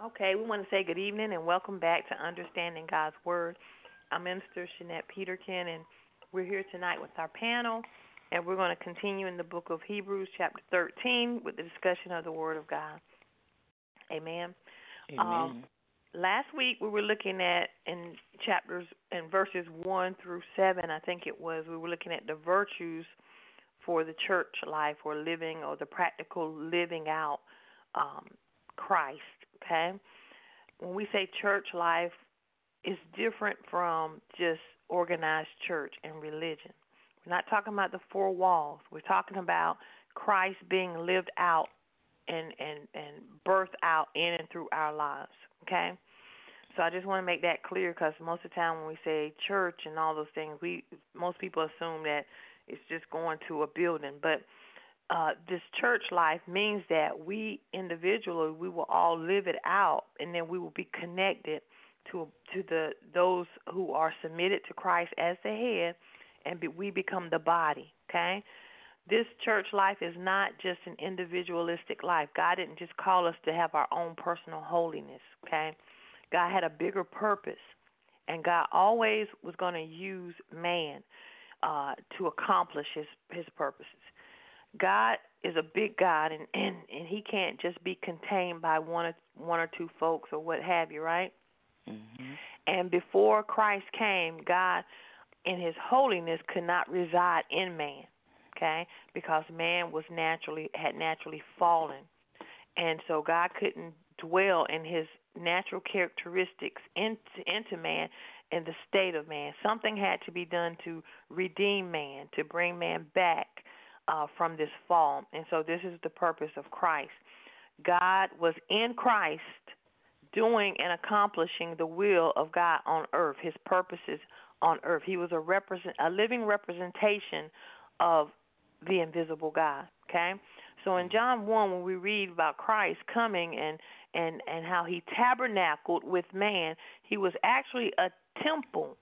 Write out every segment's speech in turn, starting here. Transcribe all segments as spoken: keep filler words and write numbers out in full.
Okay, we want to say good evening and welcome back to Understanding God's Word. I'm Minister Shanette Peterkin, and we're here tonight with our panel, and we're going to continue in the book of Hebrews, chapter thirteen, with the discussion of the Word of God. Amen. Um, Amen. last week we were looking at in chapters and verses one through seven, I think it was. We were looking at the virtues for the church life, or living, or the practical living out um, Christ. Okay, when we say church life, it's different from just organized church and religion. We're not talking about the four walls. We're talking about Christ being lived out and and and birthed out in and through our lives. Okay, so I just want to make that clear, because most of the time when we say church and all those things, we most people assume that it's just going to a building, but Uh, this church life means that we individually, we will all live it out, and then we will be connected to to the those who are submitted to Christ as the head, and be, we become the body. Okay, this church life is not just an individualistic life. God didn't just call us to have our own personal holiness. Okay, God had a bigger purpose, and God always was going to use man uh, to accomplish His His purposes. God is a big God, and, and, and He can't just be contained by one or, one or two folks or what have you, right? Mm-hmm. And before Christ came, God, in His holiness, could not reside in man, okay? Because man was naturally had naturally fallen, and so God couldn't dwell in His natural characteristics into, into man in the state of man. Something had to be done to redeem man, to bring man back Uh, from this fall. And so this is the purpose of Christ. God was in Christ doing and accomplishing the will of God on earth, His purposes on earth. He was a represent a living representation of the invisible God. Okay? So in John one, when we read about Christ coming and, and, and how He tabernacled with man, He was actually a temple,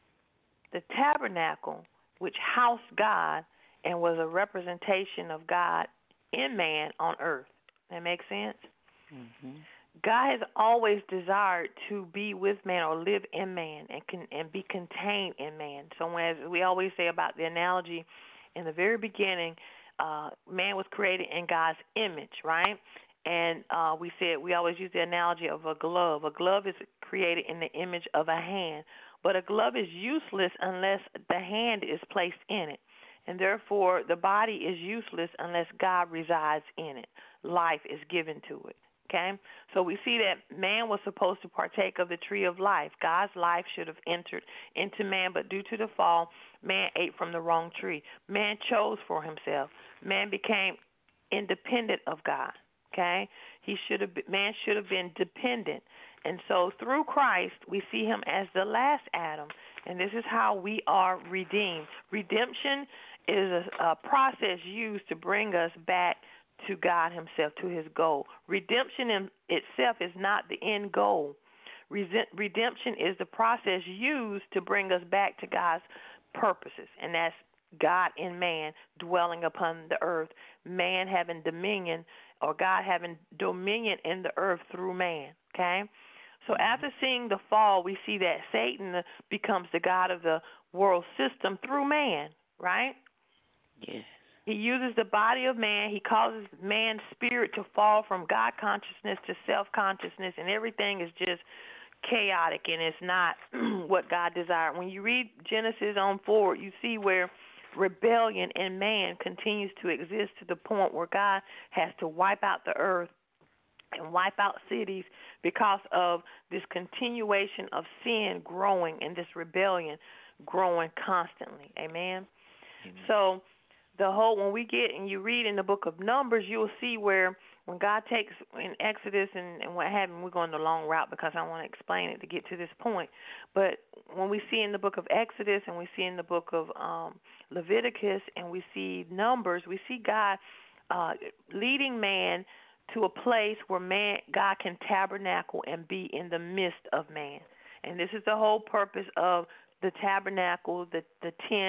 the tabernacle, which housed God and was a representation of God in man on earth. That makes sense? Mm-hmm. God has always desired to be with man or live in man and can, and be contained in man. So as we always say about the analogy, in the very beginning, uh, man was created in God's image, right? And uh, we said we always use the analogy of a glove. A glove is created in the image of a hand, but a glove is useless unless the hand is placed in it. And therefore, the body is useless unless God resides in it. Life is given to it. Okay? So we see that man was supposed to partake of the tree of life. God's life should have entered into man, but due to the fall, man ate from the wrong tree. Man chose for himself. Man became independent of God. Okay? He should have been, man should have been dependent. And so through Christ, we see Him as the last Adam. And this is how we are redeemed. Redemption is a, a process used to bring us back to God Himself, to His goal. Redemption in itself is not the end goal. Redemption is the process used to bring us back to God's purposes, and that's God in man dwelling upon the earth, man having dominion, or God having dominion in the earth through man, okay? So after seeing the fall, we see that Satan becomes the God of the world system through man, right? Yes. He uses the body of man. He causes man's spirit to fall from God consciousness to self-consciousness, and everything is just chaotic, and it's not what God desired. When you read Genesis on forward, you see where rebellion in man continues to exist to the point where God has to wipe out the earth and wipe out cities because of this continuation of sin growing and this rebellion growing constantly. Amen? Amen. So the whole, when we get and you read in the book of Numbers, you'll see where when God takes in Exodus and, and what happened, we're going the long route because I want to explain it to get to this point. But when we see in the book of Exodus and we see in the book of um, Leviticus and we see Numbers, we see God uh, leading man to a place where man, God can tabernacle and be in the midst of man. And this is the whole purpose of the tabernacle, the, the tent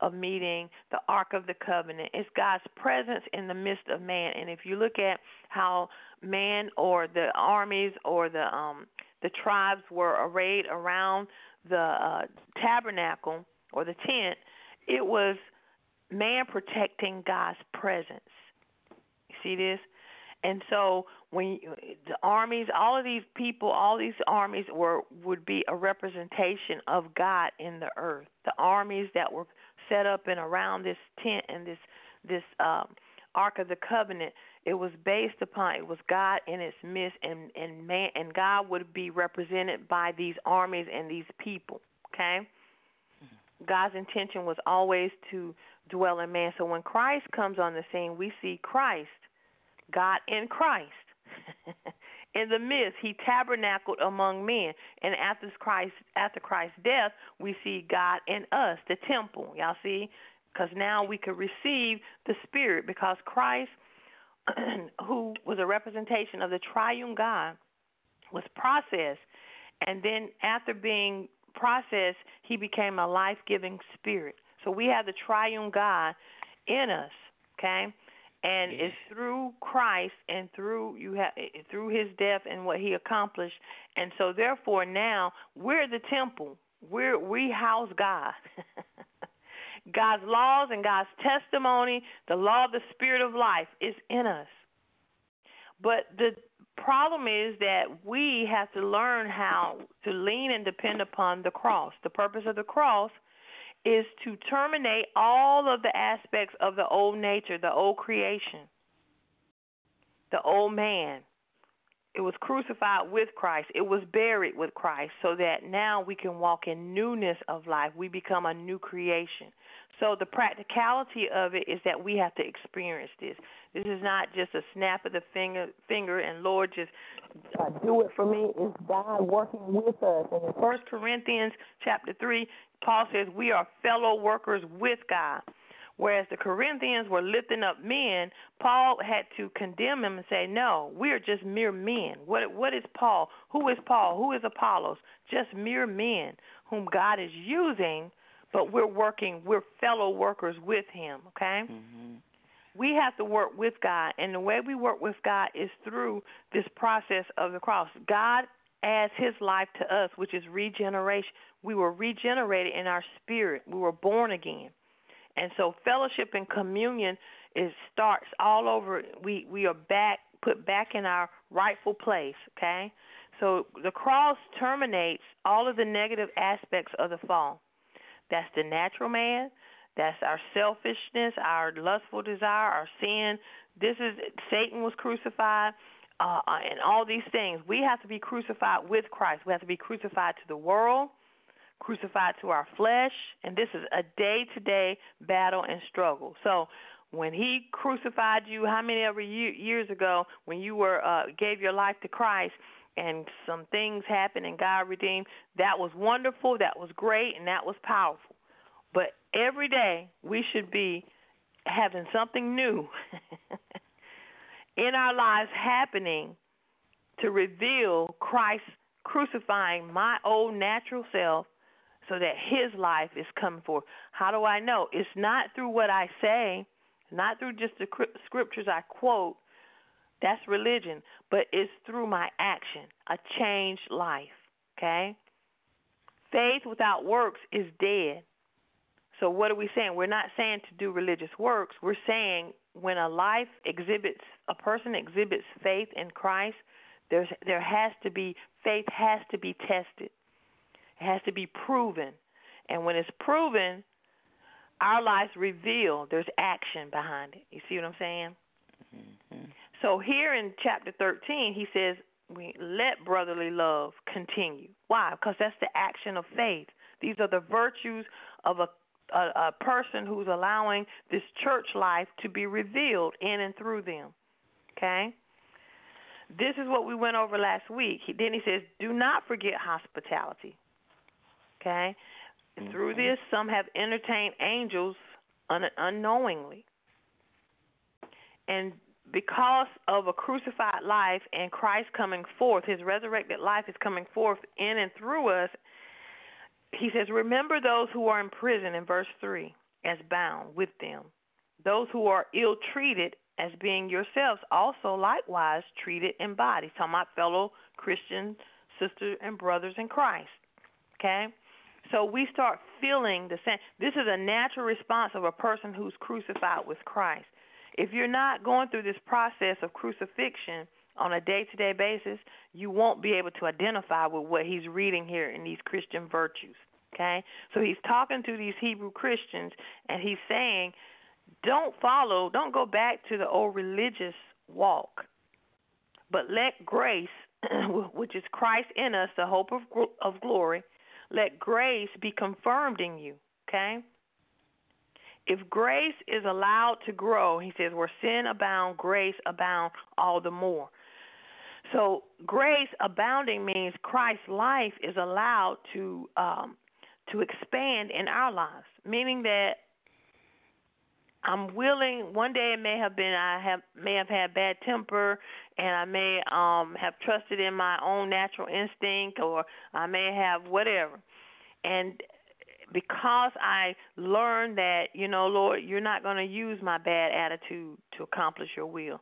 of meeting, the Ark of the Covenant. It's God's presence in the midst of man. And if you look at how man or the armies or the um, the tribes were arrayed around the uh, tabernacle or the tent, it was man protecting God's presence. You see this? And so when you, the armies, all of these people, all these armies were would be a representation of God in the earth. The armies that were set up and around this tent and this this um, Ark of the Covenant, it was based upon, it was God in its midst, and and man and God would be represented by these armies and these people. Okay, God's intention was always to dwell in man. So when Christ comes on the scene, we see Christ, God in Christ. In the midst, he tabernacled among men. And after Christ, after Christ's death, we see God in us, the temple. Y'all see? Because now we can receive the Spirit, because Christ, who was a representation of the triune God, was processed. And then after being processed, he became a life-giving spirit. So we have the triune God in us, okay? And Yeah. it's through Christ and through you have through his death and what he accomplished. And so therefore now we're the temple. We're we house God. God's laws and God's testimony, the law of the Spirit of life is in us. But the problem is that we have to learn how to lean and depend upon the cross. The purpose of the cross is to terminate all of the aspects of the old nature, the old creation, the old man. It was crucified with Christ. It was buried with Christ, so that now we can walk in newness of life. We become a new creation. So the practicality of it is that we have to experience this. This is not just a snap of the finger, finger and Lord, just uh, do it for me. It's God working with us. And in First Corinthians chapter three, Paul says we are fellow workers with God. Whereas the Corinthians were lifting up men, Paul had to condemn them and say, no, we are just mere men. What What is Paul? Who is Paul? Who is Apollos? Just mere men whom God is using, but we're working, we're fellow workers with him, okay? Mm-hmm. We have to work with God, and the way we work with God is through this process of the cross. God adds his life to us, which is regeneration. We were regenerated in our spirit. We were born again. And so fellowship and communion is starts all over. We we are back, put back in our rightful place, okay? So the cross terminates all of the negative aspects of the fall. That's the natural man. That's our selfishness, our lustful desire, our sin. This is Satan was crucified, uh, and all these things. We have to be crucified with Christ. We have to be crucified to the world, crucified to our flesh, and this is a day-to-day battle and struggle. So when he crucified you, how many ever years ago when you were uh, gave your life to Christ and some things happened and God redeemed, that was wonderful, that was great, and that was powerful. But every day we should be having something new in our lives happening to reveal Christ crucifying my old natural self so that his life is coming forth. How do I know? It's not through what I say, not through just the scriptures I quote. That's religion. But it's through my action, a changed life, okay? Faith without works is dead. So what are we saying? We're not saying to do religious works. We're saying when a life exhibits, a person exhibits faith in Christ, there's, there has to be, faith has to be tested. It has to be proven. And when it's proven, our lives reveal there's action behind it. You see what I'm saying? Mm-hmm. So here in chapter thirteen, he says, we let brotherly love continue. Why? Because that's the action of faith. These are the virtues of a, a, a person who's allowing this church life to be revealed in and through them. Okay? This is what we went over last week. He, then he says, do not forget hospitality. Okay? Mm-hmm. Through this, some have entertained angels un- unknowingly. And because of a crucified life and Christ coming forth, his resurrected life is coming forth in and through us, he says, remember those who are in prison in verse three. as bound with them. Those who are ill-treated as being yourselves also likewise treated in body. Talking about fellow Christian sisters and brothers in Christ. Okay? So we start feeling the same. This is a natural response of a person who's crucified with Christ. If you're not going through this process of crucifixion on a day-to-day basis, you won't be able to identify with what he's reading here in these Christian virtues. Okay? So he's talking to these Hebrew Christians, and he's saying, don't follow, don't go back to the old religious walk, but let grace, which is Christ in us, the hope of of glory, let grace be confirmed in you, okay? If grace is allowed to grow, he says, where sin abound, grace abound all the more. So grace abounding means Christ's life is allowed to um, to expand in our lives, meaning that I'm willing. One day it may have been I have may have had bad temper, and I may um, have trusted in my own natural instinct, or I may have whatever. And because I learned that, you know, Lord, you're not going to use my bad attitude to accomplish your will.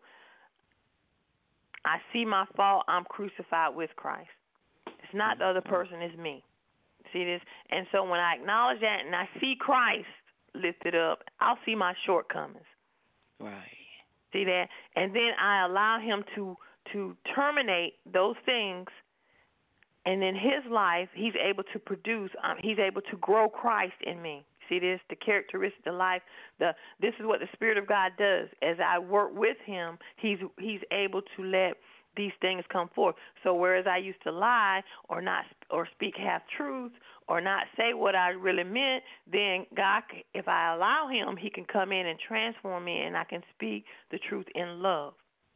I see my fault. I'm crucified with Christ. It's not the other person. It's me. See this? And so when I acknowledge that and I see Christ lifted up, I'll see my shortcomings. Right. See that? And then I allow him to to terminate those things, and in his life, he's able to produce, um, he's able to grow Christ in me. See this? The characteristic of life, the this is what the Spirit of God does. As I work with him, he's he's able to let these things come forth. So whereas I used to lie or not or speak half truths or not say what I really meant, then God, if I allow him, he can come in and transform me, and I can speak the truth in love.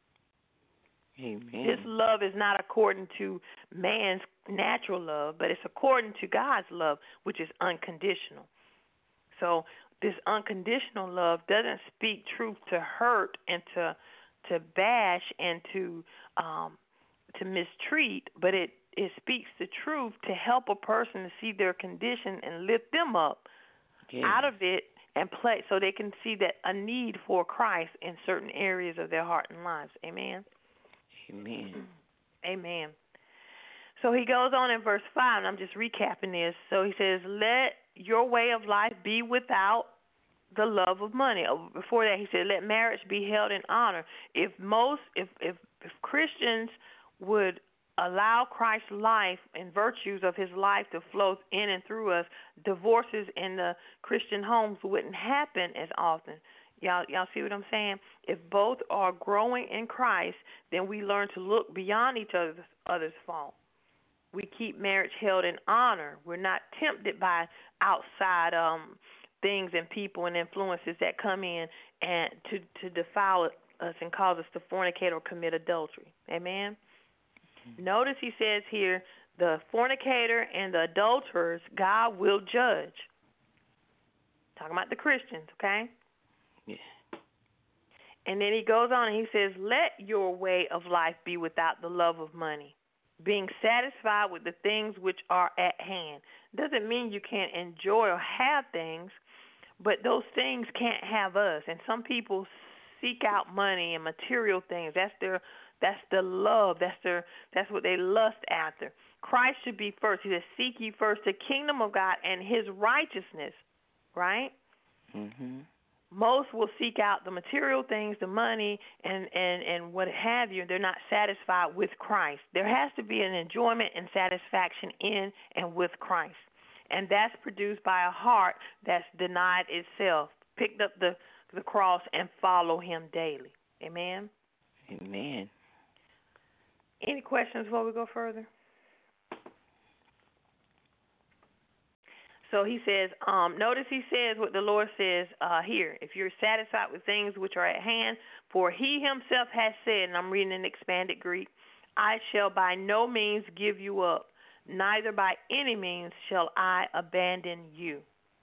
Amen. This love is not according to man's natural love, but it's according to God's love, which is unconditional. So this unconditional love doesn't speak truth to hurt and to to bash and to um, to mistreat, but it, it speaks the truth to help a person to see their condition and lift them up yes. out of it and play so they can see that a need for Christ in certain areas of their heart and lives. Amen. Amen. Amen. So he goes on in verse five, and I'm just recapping this. So he says, let your way of life be without the love of money. Before that, he said, let marriage be held in honor. If most, if, if, if Christians would allow Christ's life and virtues of his life to flow in and through us, divorces in the Christian homes wouldn't happen as often. Y'all, y'all see what I'm saying? If both are growing in Christ, then we learn to look beyond each other's, other's fault. We keep marriage held in honor. We're not tempted by outside um, things and people and influences that come in and to, to defile us and cause us to fornicate or commit adultery. Amen? Mm-hmm. Notice he says here, the fornicator and the adulterers, God will judge. Talking about the Christians, okay? Yeah. And then he goes on and he says, let your way of life be without the love of money, being satisfied with the things which are at hand. Doesn't mean you can't enjoy or have things, but those things can't have us. And some people seek out money and material things. That's their that's the love. That's their that's what they lust after. Christ should be first. He says, seek ye first the kingdom of God and his righteousness, right? Mm-hmm. Most will seek out the material things, the money, and, and, and what have you. They're not satisfied with Christ. There has to be an enjoyment and satisfaction in and with Christ. And that's produced by a heart that's denied itself, picked up the, the cross, and follow him daily. Amen? Amen. Any questions before we go further? So he says, um, notice he says what the Lord says uh, here. If you're satisfied with things which are at hand, for he himself has said, and I'm reading in expanded Greek, I shall by no means give you up, neither by any means shall I abandon you.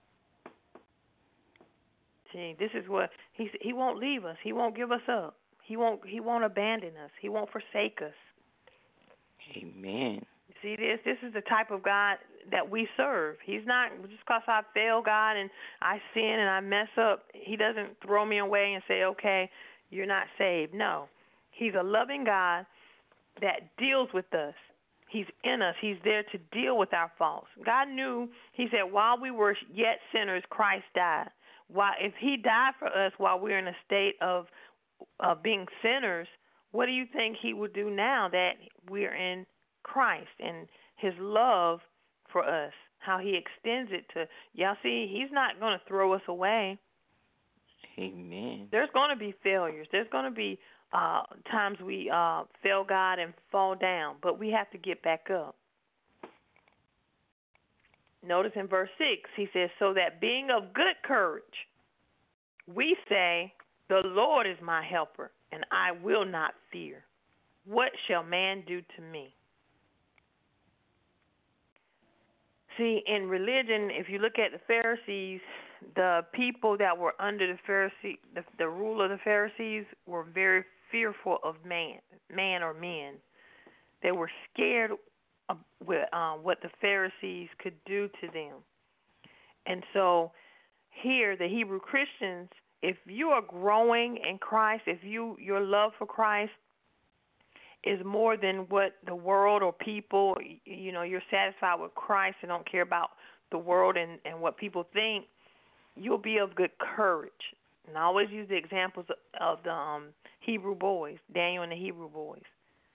See, this is what he he won't leave us. He won't give us up. He won't he won't abandon us. He won't forsake us. Amen. See this? This is the type of God that we serve. He's not just because I fail God and I sin and I mess up. He doesn't throw me away and say, "Okay, you're not saved." No, He's a loving God that deals with us. He's in us. He's there to deal with our faults. God knew. He said, "While we were yet sinners, Christ died." Why, if He died for us while we're in a state of of being sinners, what do you think He would do now that we're in Christ and His love for us, how He extends it to, y'all see, He's not going to throw us away. Amen. There's going to be failures. There's going to be uh, times we uh, fail God and fall down, but we have to get back up. Notice in verse six, he says, "So that being of good courage, we say, the Lord is my helper, and I will not fear. What shall man do to me?" See, in religion, if you look at the Pharisees, the people that were under the Pharisee, the, the rule of the Pharisees, were very fearful of man, man or men. They were scared of with, um, what the Pharisees could do to them. And so here, the Hebrew Christians, if you are growing in Christ, if you your love for Christ is more than what the world or people, you know, you're satisfied with Christ and don't care about the world and, and what people think, you'll be of good courage. And I always use the examples of the um, Hebrew boys, Daniel and the Hebrew boys.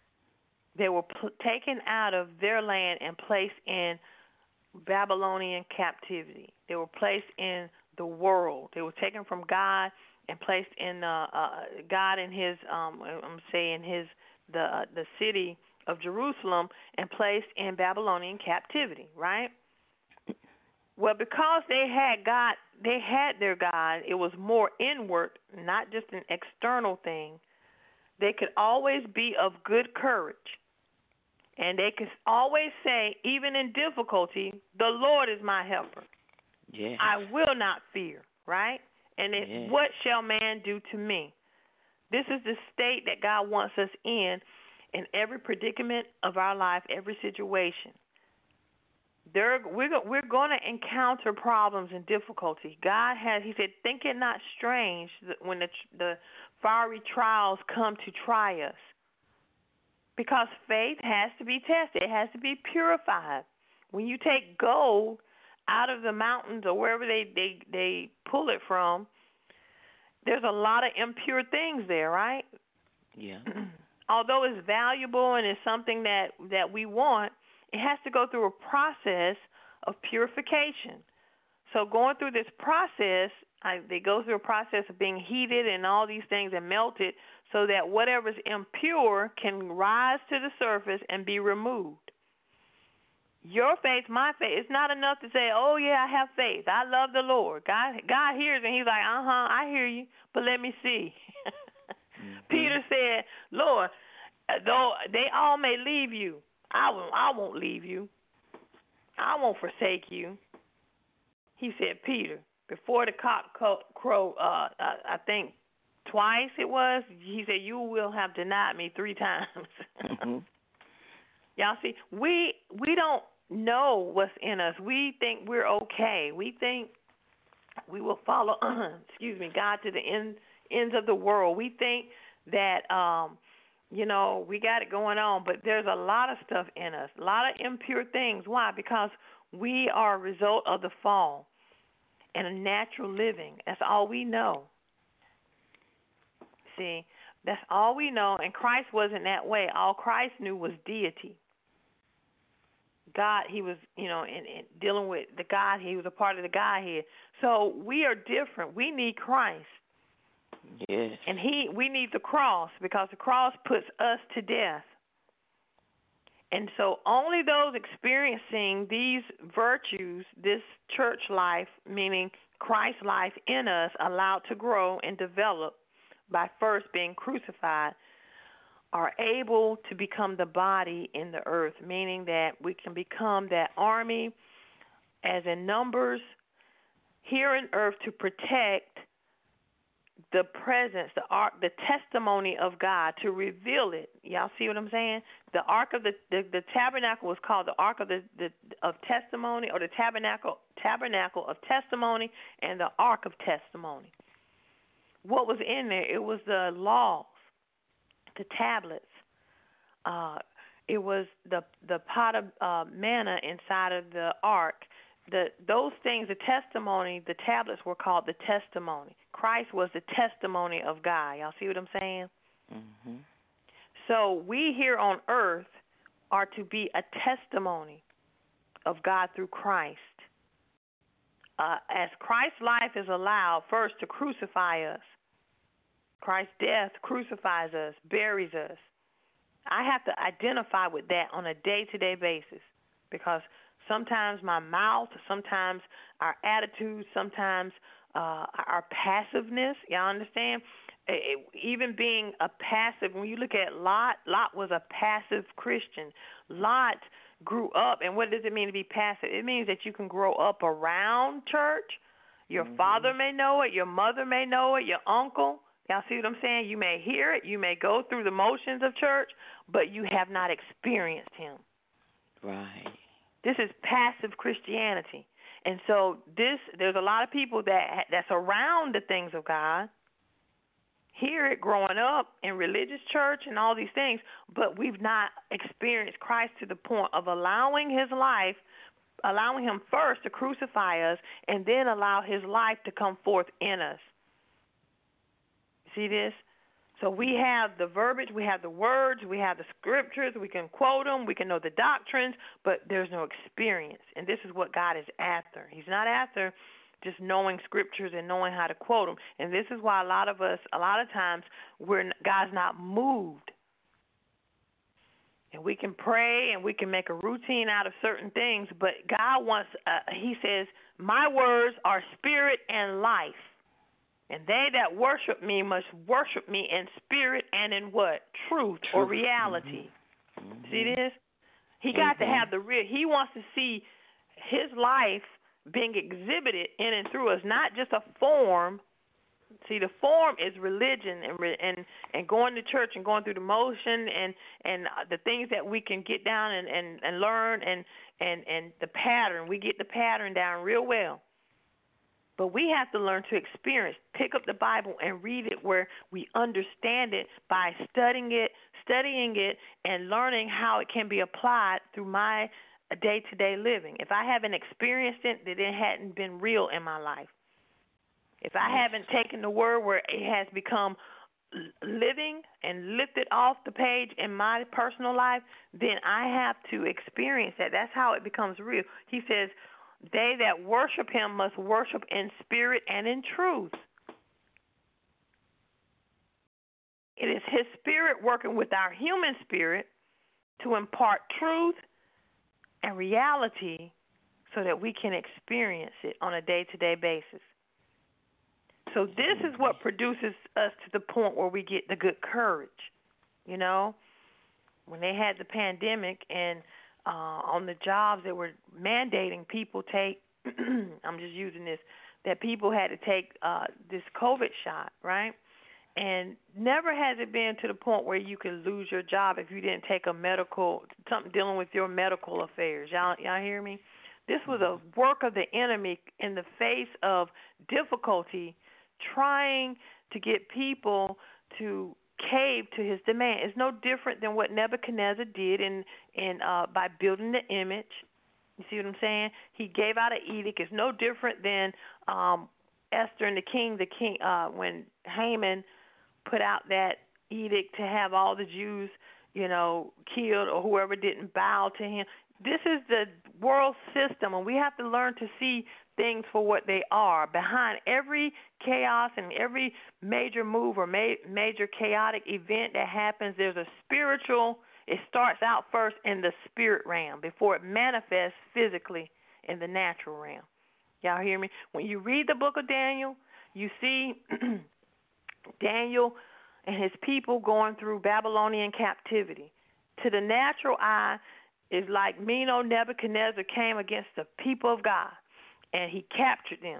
They were p- taken out of their land and placed in Babylonian captivity. They were placed in the world. They were taken from God and placed in uh, uh, God in His, um, I'm saying His, the uh, the city of Jerusalem, and placed in Babylonian captivity. Right? Well, because they had God, they had their God. It was more inward, not just an external thing. They could always be of good courage. And they could always say, even in difficulty, the Lord is my helper. Yes. I will not fear, right? And it, Yes. What shall man do to me? This is the state that God wants us in, in every predicament of our life, every situation. There, we're, we're going to encounter problems and difficulty. God has, He said, think it not strange that when the, the fiery trials come to try us. Because faith has to be tested. It has to be purified. When you take gold out of the mountains or wherever they, they, they pull it from, there's a lot of impure things there, right? Yeah. Although it's valuable and it's something that, that we want, it has to go through a process of purification. So going through this process, I, they go through a process of being heated and all these things and melted so that whatever's impure can rise to the surface and be removed. Your faith, my faith, it's not enough to say, "Oh yeah, I have faith. I love the Lord." God, God hears and He's like, "Uh huh, I hear you, but let me see." mm-hmm. Peter said, "Lord, though they all may leave you, I won't. I won't leave you. I won't forsake you." He said, "Peter, before the cock crow, uh, I, I think twice it was. He said, you will have denied me three times." mm-hmm. Y'all see, we we don't know what's in us. We think we're okay. We think we will follow, excuse me, God to the end, ends of the world. We think that, um, you know, we got it going on, but there's a lot of stuff in us, a lot of impure things. Why? Because we are a result of the fall and a natural living. That's all we know. See, that's all we know, and Christ wasn't that way. All Christ knew was deity. God, He was, you know, in, in dealing with the God. He was a part of the Godhead. So we are different. We need Christ. Yes. And He, we need the cross because the cross puts us to death. And so only those experiencing these virtues, this church life, meaning Christ's life in us, allowed to grow and develop by first being crucified, are able to become the body in the earth, meaning that we can become that army as in numbers here in earth to protect the presence, the ark, the testimony of God to reveal it. Y'all see what I'm saying? The ark of the the, the tabernacle was called the ark of the, the of testimony, or the tabernacle tabernacle of testimony, and the ark of testimony. What was in there? It was the laws, the tablets. Uh, it was the the pot of uh, manna inside of the ark. The those things, the testimony, the tablets were called the testimony. Christ was the testimony of God. Y'all see what I'm saying? Mm-hmm. So we here on earth are to be a testimony of God through Christ. Uh, as Christ's life is allowed first to crucify us, Christ's death crucifies us, buries us. I have to identify with that on a day-to-day basis, because sometimes my mouth, sometimes our attitude, sometimes uh, our passiveness, y'all understand? It, even being a passive, when you look at Lot, Lot was a passive Christian. Lot grew up, and what does it mean to be passive? It means that you can grow up around church. Your mm-hmm. father may know it, your mother may know it, your uncle. Y'all see what I'm saying? You may hear it, you may go through the motions of church, but you have not experienced him. Right. This is passive Christianity. And so this, there's a lot of people that that's around the things of God, hear it growing up in religious church and all these things, but we've not experienced Christ to the point of allowing his life, allowing him first to crucify us, and then allow his life to come forth in us. See this? So we have the verbiage, we have the words, we have the scriptures, we can quote them, we can know the doctrines, but there's no experience. And this is what God is after. He's not after just knowing scriptures and knowing how to quote them. And this is why a lot of us, a lot of times, we're God's not moved. And we can pray and we can make a routine out of certain things, but God wants, uh, he says, my words are spirit and life. And they that worship me must worship me in spirit and in what? Truth, Truth. or reality. Mm-hmm. See this? He mm-hmm. got to have the real. He wants to see his life being exhibited in and through us, not just a form. See, the form is religion and and and going to church and going through the motion and and the things that we can get down and, and, and learn and, and, and the pattern. We get the pattern down real well. But we have to learn to experience, pick up the Bible and read it where we understand it by studying it, studying it, and learning how it can be applied through my day-to-day living. If I haven't experienced it, then it hadn't been real in my life. If I haven't taken the word where it has become living and lifted off the page in my personal life, then I have to experience that. That's how it becomes real. He says, they that worship him must worship in spirit and in truth. It is his spirit working with our human spirit to impart truth and reality so that we can experience it on a day-to-day basis. So this is what produces us to the point where we get the good courage. You know, when they had the pandemic and Uh, on the jobs that were mandating people take, I'm just using this, that people had to take uh, this COVID shot, right? And never has it been to the point where you could lose your job if you didn't take a medical, something dealing with your medical affairs. Y'all, y'all hear me? This was a work of the enemy in the face of difficulty, trying to get people to cave to his demand. It's no different than what Nebuchadnezzar did in in uh, by building the image. You see what I'm saying? He gave out an edict. It's no different than um, Esther and the king. The king uh, when Haman put out that edict to have all the Jews, you know, killed or whoever didn't bow to him. This is the world system, and we have to learn to see things for what they are. Behind every chaos and every major move or ma- major chaotic event that happens, there's a spiritual, it starts out first in the spirit realm before it manifests physically in the natural realm. Y'all hear me? When you read the book of Daniel, you see Daniel and his people going through Babylonian captivity. To the natural eye, it's like Meno Nebuchadnezzar came against the people of God. And he captured them.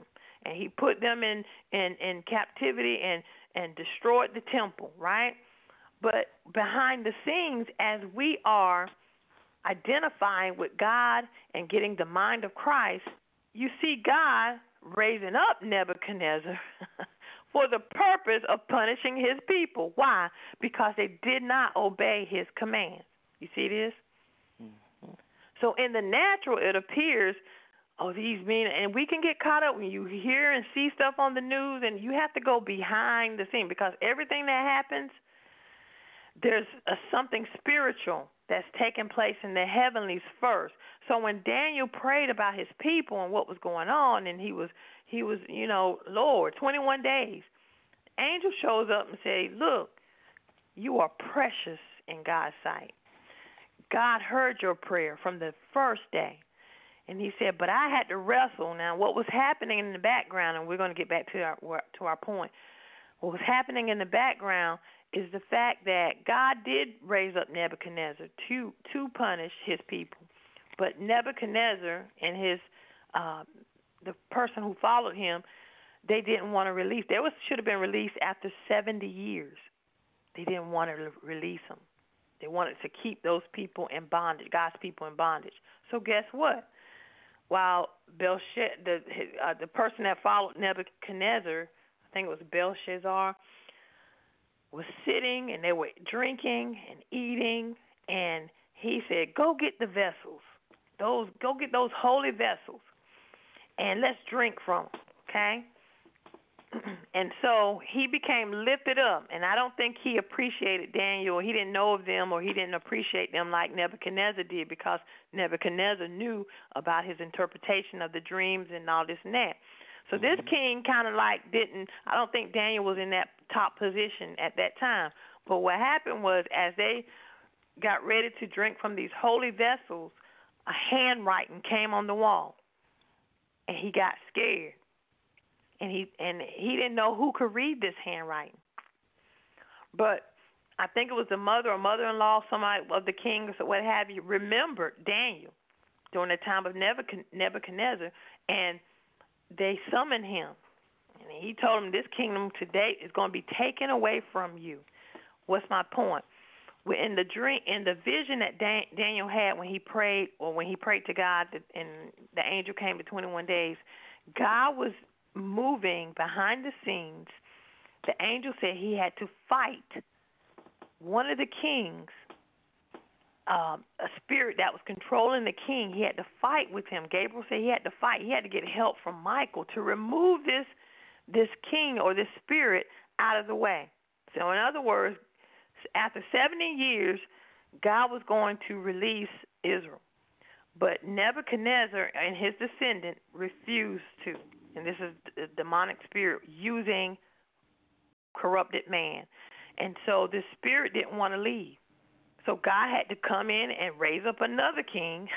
and he put them in, in, in captivity and, and destroyed the temple, right? But behind the scenes, as we are identifying with God and getting the mind of Christ, you see God raising up Nebuchadnezzar for the purpose of punishing his people. Why? Because they did not obey his commands. You see this? Mm-hmm. So in the natural, it appears, oh, these mean, and we can get caught up when you hear and see stuff on the news, and you have to go behind the scene, because everything that happens, there's a, something spiritual that's taking place in the heavenlies first. So when Daniel prayed about his people and what was going on, and he was, he was, you know, Lord, twenty-one days, angel shows up and says, look, you are precious in God's sight. God heard your prayer from the first day. And he said, but I had to wrestle. Now, what was happening in the background, and we're going to get back to our, to our point, what was happening in the background is the fact that God did raise up Nebuchadnezzar to to punish his people. But Nebuchadnezzar and his uh, the person who followed him, they didn't want to release. They was should have been released after seventy years. They didn't want to release them. They wanted to keep those people in bondage, God's people in bondage. So guess what? While Belshazzar, the uh, the person that followed Nebuchadnezzar, I think it was Belshazzar, was sitting and they were drinking and eating, and he said, go get the vessels, those go get those holy vessels, and let's drink from them, okay? And so he became lifted up, and I don't think he appreciated Daniel. He didn't know of them, or he didn't appreciate them like Nebuchadnezzar did, because Nebuchadnezzar knew about his interpretation of the dreams and all this and that. So this king kind of like didn't, I don't think Daniel was in that top position at that time. But what happened was, as they got ready to drink from these holy vessels, a handwriting came on the wall, and he got scared. And he and he didn't know who could read this handwriting. But I think it was the mother or mother-in-law, somebody of the king or what have you, remembered Daniel during the time of Nebuchadnezzar, and they summoned him. And he told him, this kingdom today is going to be taken away from you. What's my point? In the dream, in the vision that Dan, Daniel had when he prayed, or when he prayed to God, and the angel came to twenty-one days, God was moving behind the scenes. The angel said he had to fight one of the kings, um, a spirit that was controlling the king. He had to fight with him. Gabriel said he had to fight. He had to get help from Michael to remove this this king or this spirit out of the way. So in other words, after seventy years, God was going to release Israel. But Nebuchadnezzar and his descendant refused to. And this is the demonic spirit using corrupted man. And so the spirit didn't want to leave. So God had to come in and raise up another king.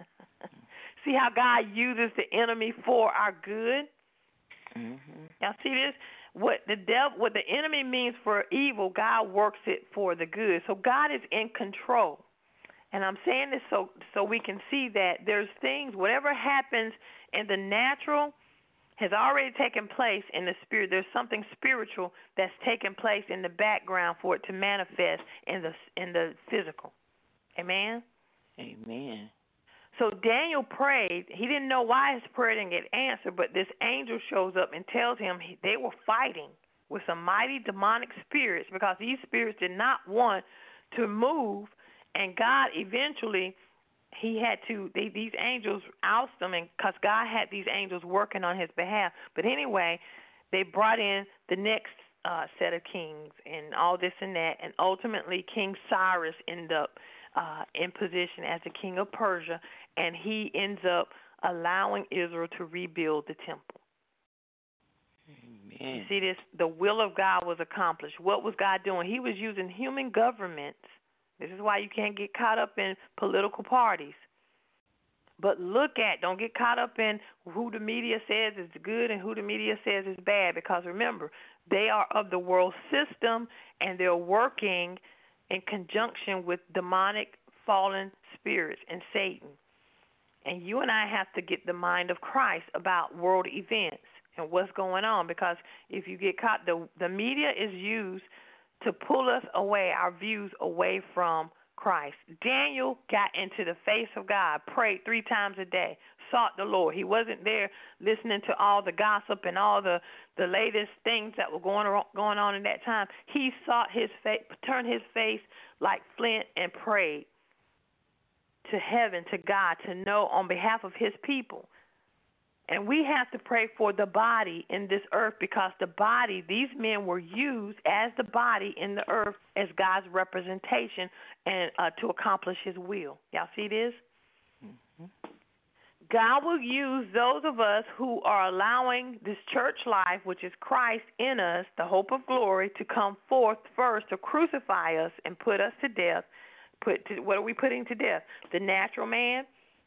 See how God uses the enemy for our good? Mm-hmm. Y'all see this? What the devil, what the enemy means for evil, God works it for the good. So God is in control. And I'm saying this so so we can see that there's things, whatever happens in the natural has already taken place in the spirit. There's something spiritual that's taken place in the background for it to manifest in the in the physical. Amen? Amen. So Daniel prayed. He didn't know why his prayer didn't get answered, but this angel shows up and tells him they were fighting with some mighty demonic spirits, because these spirits did not want to move, and God eventually, he had to, they, these angels oust them, and because God had these angels working on his behalf. But anyway, they brought in the next uh, set of kings and all this and that, and ultimately King Cyrus ended up uh, in position as the king of Persia, and he ends up allowing Israel to rebuild the temple. Amen. You see this? The will of God was accomplished. What was God doing? He was using human governments. This is why you can't get caught up in political parties. But look at, don't get caught up in who the media says is good and who the media says is bad, because remember, they are of the world system, and they're working in conjunction with demonic fallen spirits and Satan. And you and I have to get the mind of Christ about world events. and what's going on. Because if you get caught, the the media is used to pull us away, our views away from Christ. Daniel got into the face of God, prayed three times a day, sought the Lord. He wasn't there listening to all the gossip and all the, the latest things that were going on, going on in that time. He sought his face, turned his face like flint and prayed to heaven, to God, to know on behalf of his people. And we have to pray for the body in this earth, because the body, these men were used as the body in the earth as God's representation and uh, to accomplish his will. Y'all see this? Mm-hmm. God will use those of us who are allowing this church life, which is Christ in us, the hope of glory, to come forth first to crucify us and put us to death. Put to, what are we putting to death? The natural man,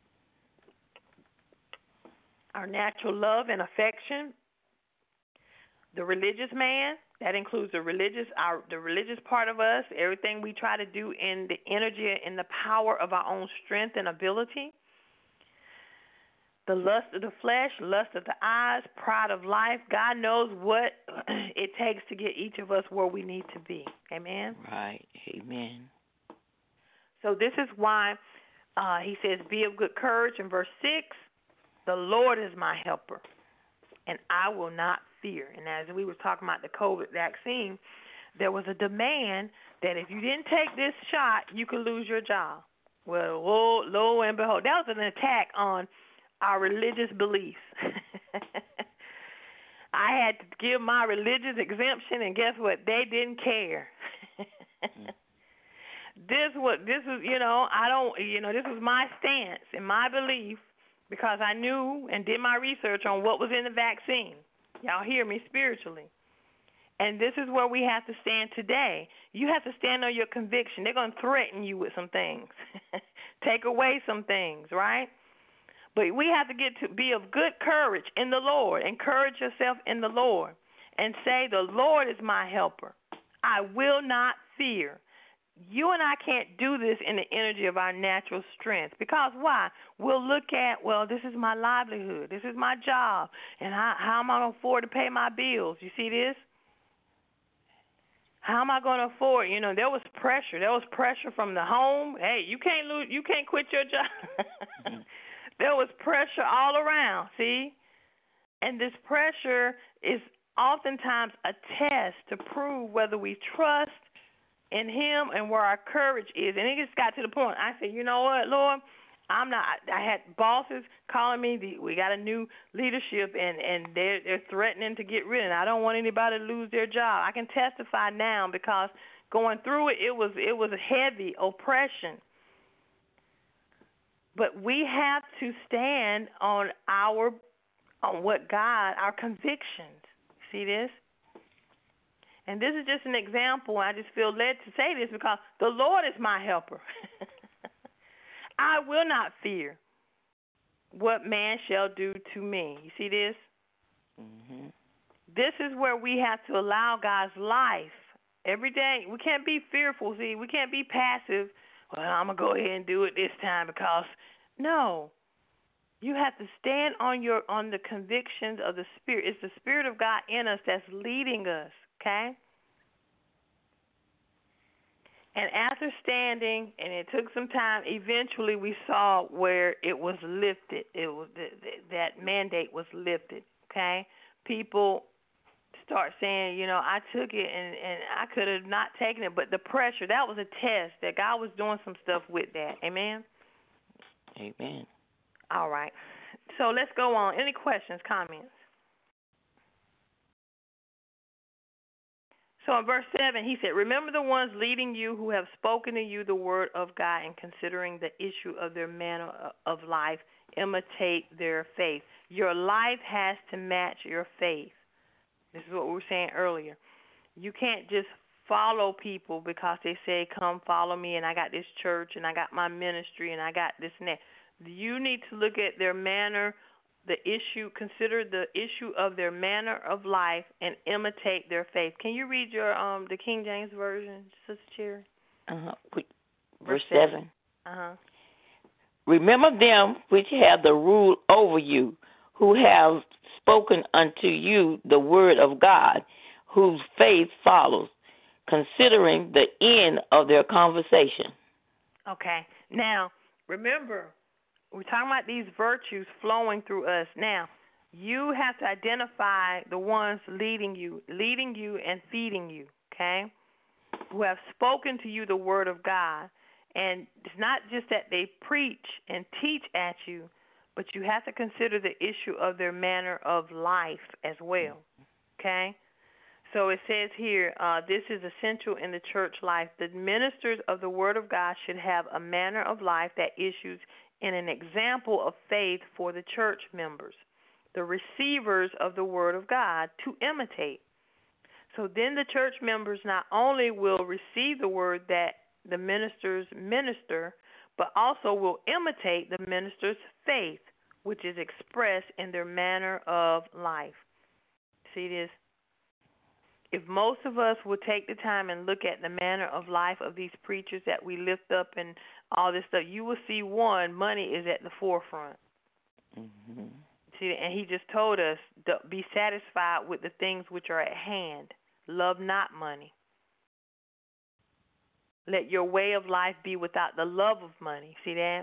our natural love and affection, the religious man, that includes the religious, our the religious part of us, everything we try to do in the energy and the power of our own strength and ability, the lust of the flesh, lust of the eyes, pride of life. God knows what it takes to get each of us where we need to be. Amen? Right. Amen. So this is why uh, he says, be of good courage in verse six. The Lord is my helper, and I will not fear. And as we were talking about the COVID vaccine, there was a demand that if you didn't take this shot, you could lose your job. Well, lo, lo and behold, that was an attack on our religious beliefs. I had to give my religious exemption, and guess what? They didn't care. This was this was you know I don't you know this was my stance and my belief, because I knew and did my research on what was in the vaccine. Y'all hear me spiritually. And this is where we have to stand today. You have to stand on your conviction. They're going to threaten you with some things, take away some things, right? But we have to get to be of good courage in the Lord. Encourage yourself in the Lord and say, the Lord is my helper. I will not fear. You and I can't do this in the energy of our natural strength. Because why? We'll look at, well, this is my livelihood. This is my job. And how, how am I going to afford to pay my bills? You see this? How am I going to afford? You know, there was pressure. There was pressure from the home. Hey, you can't lose. You can't quit your job. Mm-hmm. There was pressure all around, see? And this pressure is oftentimes a test to prove whether we trust in him and where our courage is. And it just got to the point. I said, you know what, Lord, I'm not. I had bosses calling me. The, we got a new leadership, and, and they're, they're threatening to get rid of it. I don't want anybody to lose their job. I can testify now because going through it, it was it was a heavy oppression. But we have to stand on our on what God, our convictions. See this? And this is just an example. I just feel led to say this because the Lord is my helper. I will not fear what man shall do to me. You see this? Mm-hmm. This is where we have to allow God's life every day. We can't be fearful. See, we can't be passive. Well, I'm going to go ahead and do it this time because, no. You have to stand on your on the convictions of the Spirit. It's the Spirit of God in us that's leading us, okay? And after standing, and it took some time, eventually we saw where it was lifted. It was that mandate was lifted, okay? People start saying, you know, I took it and, and I could have not taken it, but the pressure, that was a test that God was doing some stuff with that. Amen? Amen. All right. So let's go on. Any questions, comments? So in verse seven, he said, remember the ones leading you who have spoken to you the word of God, and considering the issue of their manner of life, imitate their faith. Your life has to match your faith. This is what we were saying earlier. You can't just follow people because they say, come follow me, and I got this church, and I got my ministry, and I got this and that. You need to look at their manner, the issue, consider the issue of their manner of life, and imitate their faith. Can you read your um the King James Version, Sister Cherry? Uh-huh. Verse seven. Uh-huh. Remember them which have the rule over you, who have spoken unto you the word of God, whose faith follows, considering the end of their conversation. Okay. Now, remember, we're talking about these virtues flowing through us. Now, you have to identify the ones leading you, leading you and feeding you, okay, who have spoken to you the word of God. And it's not just that they preach and teach at you, but you have to consider the issue of their manner of life as well, okay? So it says here, uh, this is essential in the church life. The ministers of the Word of God should have a manner of life that issues in an example of faith for the church members, the receivers of the Word of God, to imitate. So then the church members not only will receive the Word that the ministers minister, but also will imitate the minister's faith, which is expressed in their manner of life. See this? If most of us would take the time and look at the manner of life of these preachers that we lift up and all this stuff, you will see, one, money is at the forefront. Mm-hmm. See, and he just told us, to be satisfied with the things which are at hand. Love not money. Let your way of life be without the love of money. See that?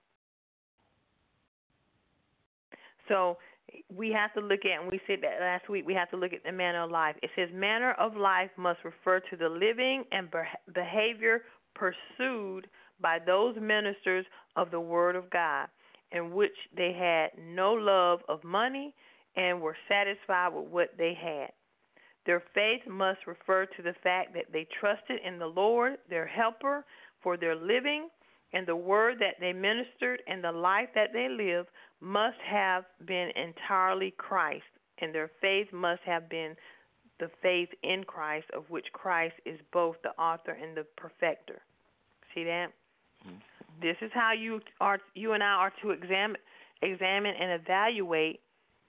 So we have to look at, and we said that last week, we have to look at the manner of life. It says manner of life must refer to the living and behavior pursued by those ministers of the Word of God, in which they had no love of money and were satisfied with what they had. Their faith must refer to the fact that they trusted in the Lord, their helper, for their living, and the word that they ministered and the life that they lived must have been entirely Christ, and their faith must have been the faith in Christ, of which Christ is both the author and the perfecter. See that? Mm-hmm. This is how you are. You and I are to examine, examine and evaluate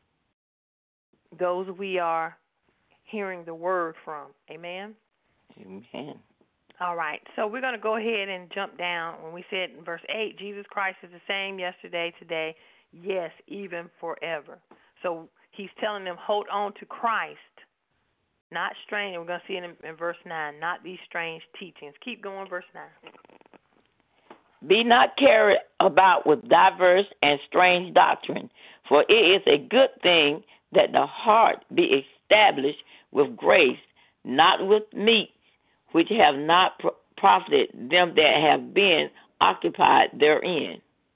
those we are hearing the word from. Amen? Amen. All right, so we're going to go ahead and jump down. When we said in verse eight, Jesus Christ is the same yesterday, today, yes, even forever. So he's telling them, hold on to Christ, not strange. We're going to see it in, in verse nine, not these strange teachings. Keep going, verse nine. Be not carried about with diverse and strange doctrine, for it is a good thing that the heart be established with grace, not with meat, which have not profited them that have been occupied therein.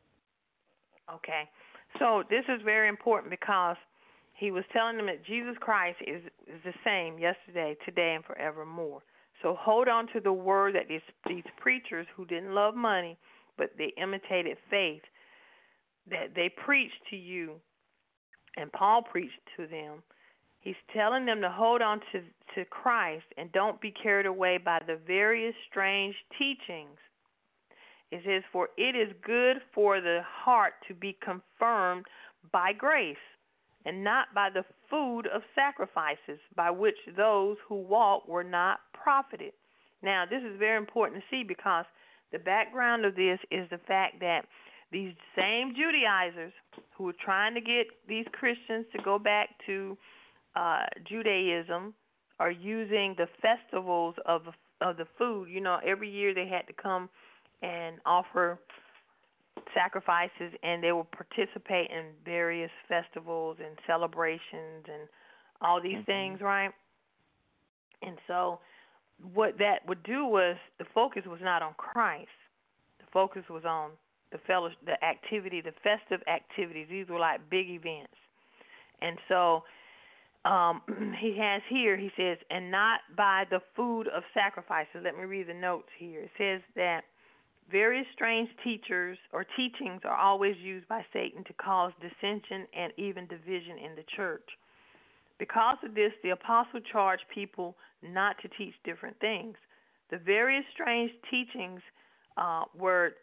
Okay, so this is very important because he was telling them that Jesus Christ is, is the same yesterday, today, and forevermore. So hold on to the word that these, these preachers who didn't love money, but they imitated faith, that they preached to you, and Paul preached to them. He's telling them to hold on to, to Christ and don't be carried away by the various strange teachings. It says, for it is good for the heart to be confirmed by grace and not by the food of sacrifices, by which those who walk were not profited. Now, this is very important to see because the background of this is the fact that these same Judaizers who were trying to get these Christians to go back to Uh, Judaism are using the festivals of of the food. You know, every year they had to come and offer sacrifices, and they will participate in various festivals and celebrations and all these mm-hmm. things, right? And so what that would do was the focus was not on Christ. The focus was on the fellowship, the activity, the festive activities. These were like big events. And so Um, he has here, he says, and not by the food of sacrifices. Let me read the notes here. It says that various strange teachers or teachings are always used by Satan to cause dissension and even division in the church. Because of this, the apostle charged people not to teach different things. The various strange teachings uh, were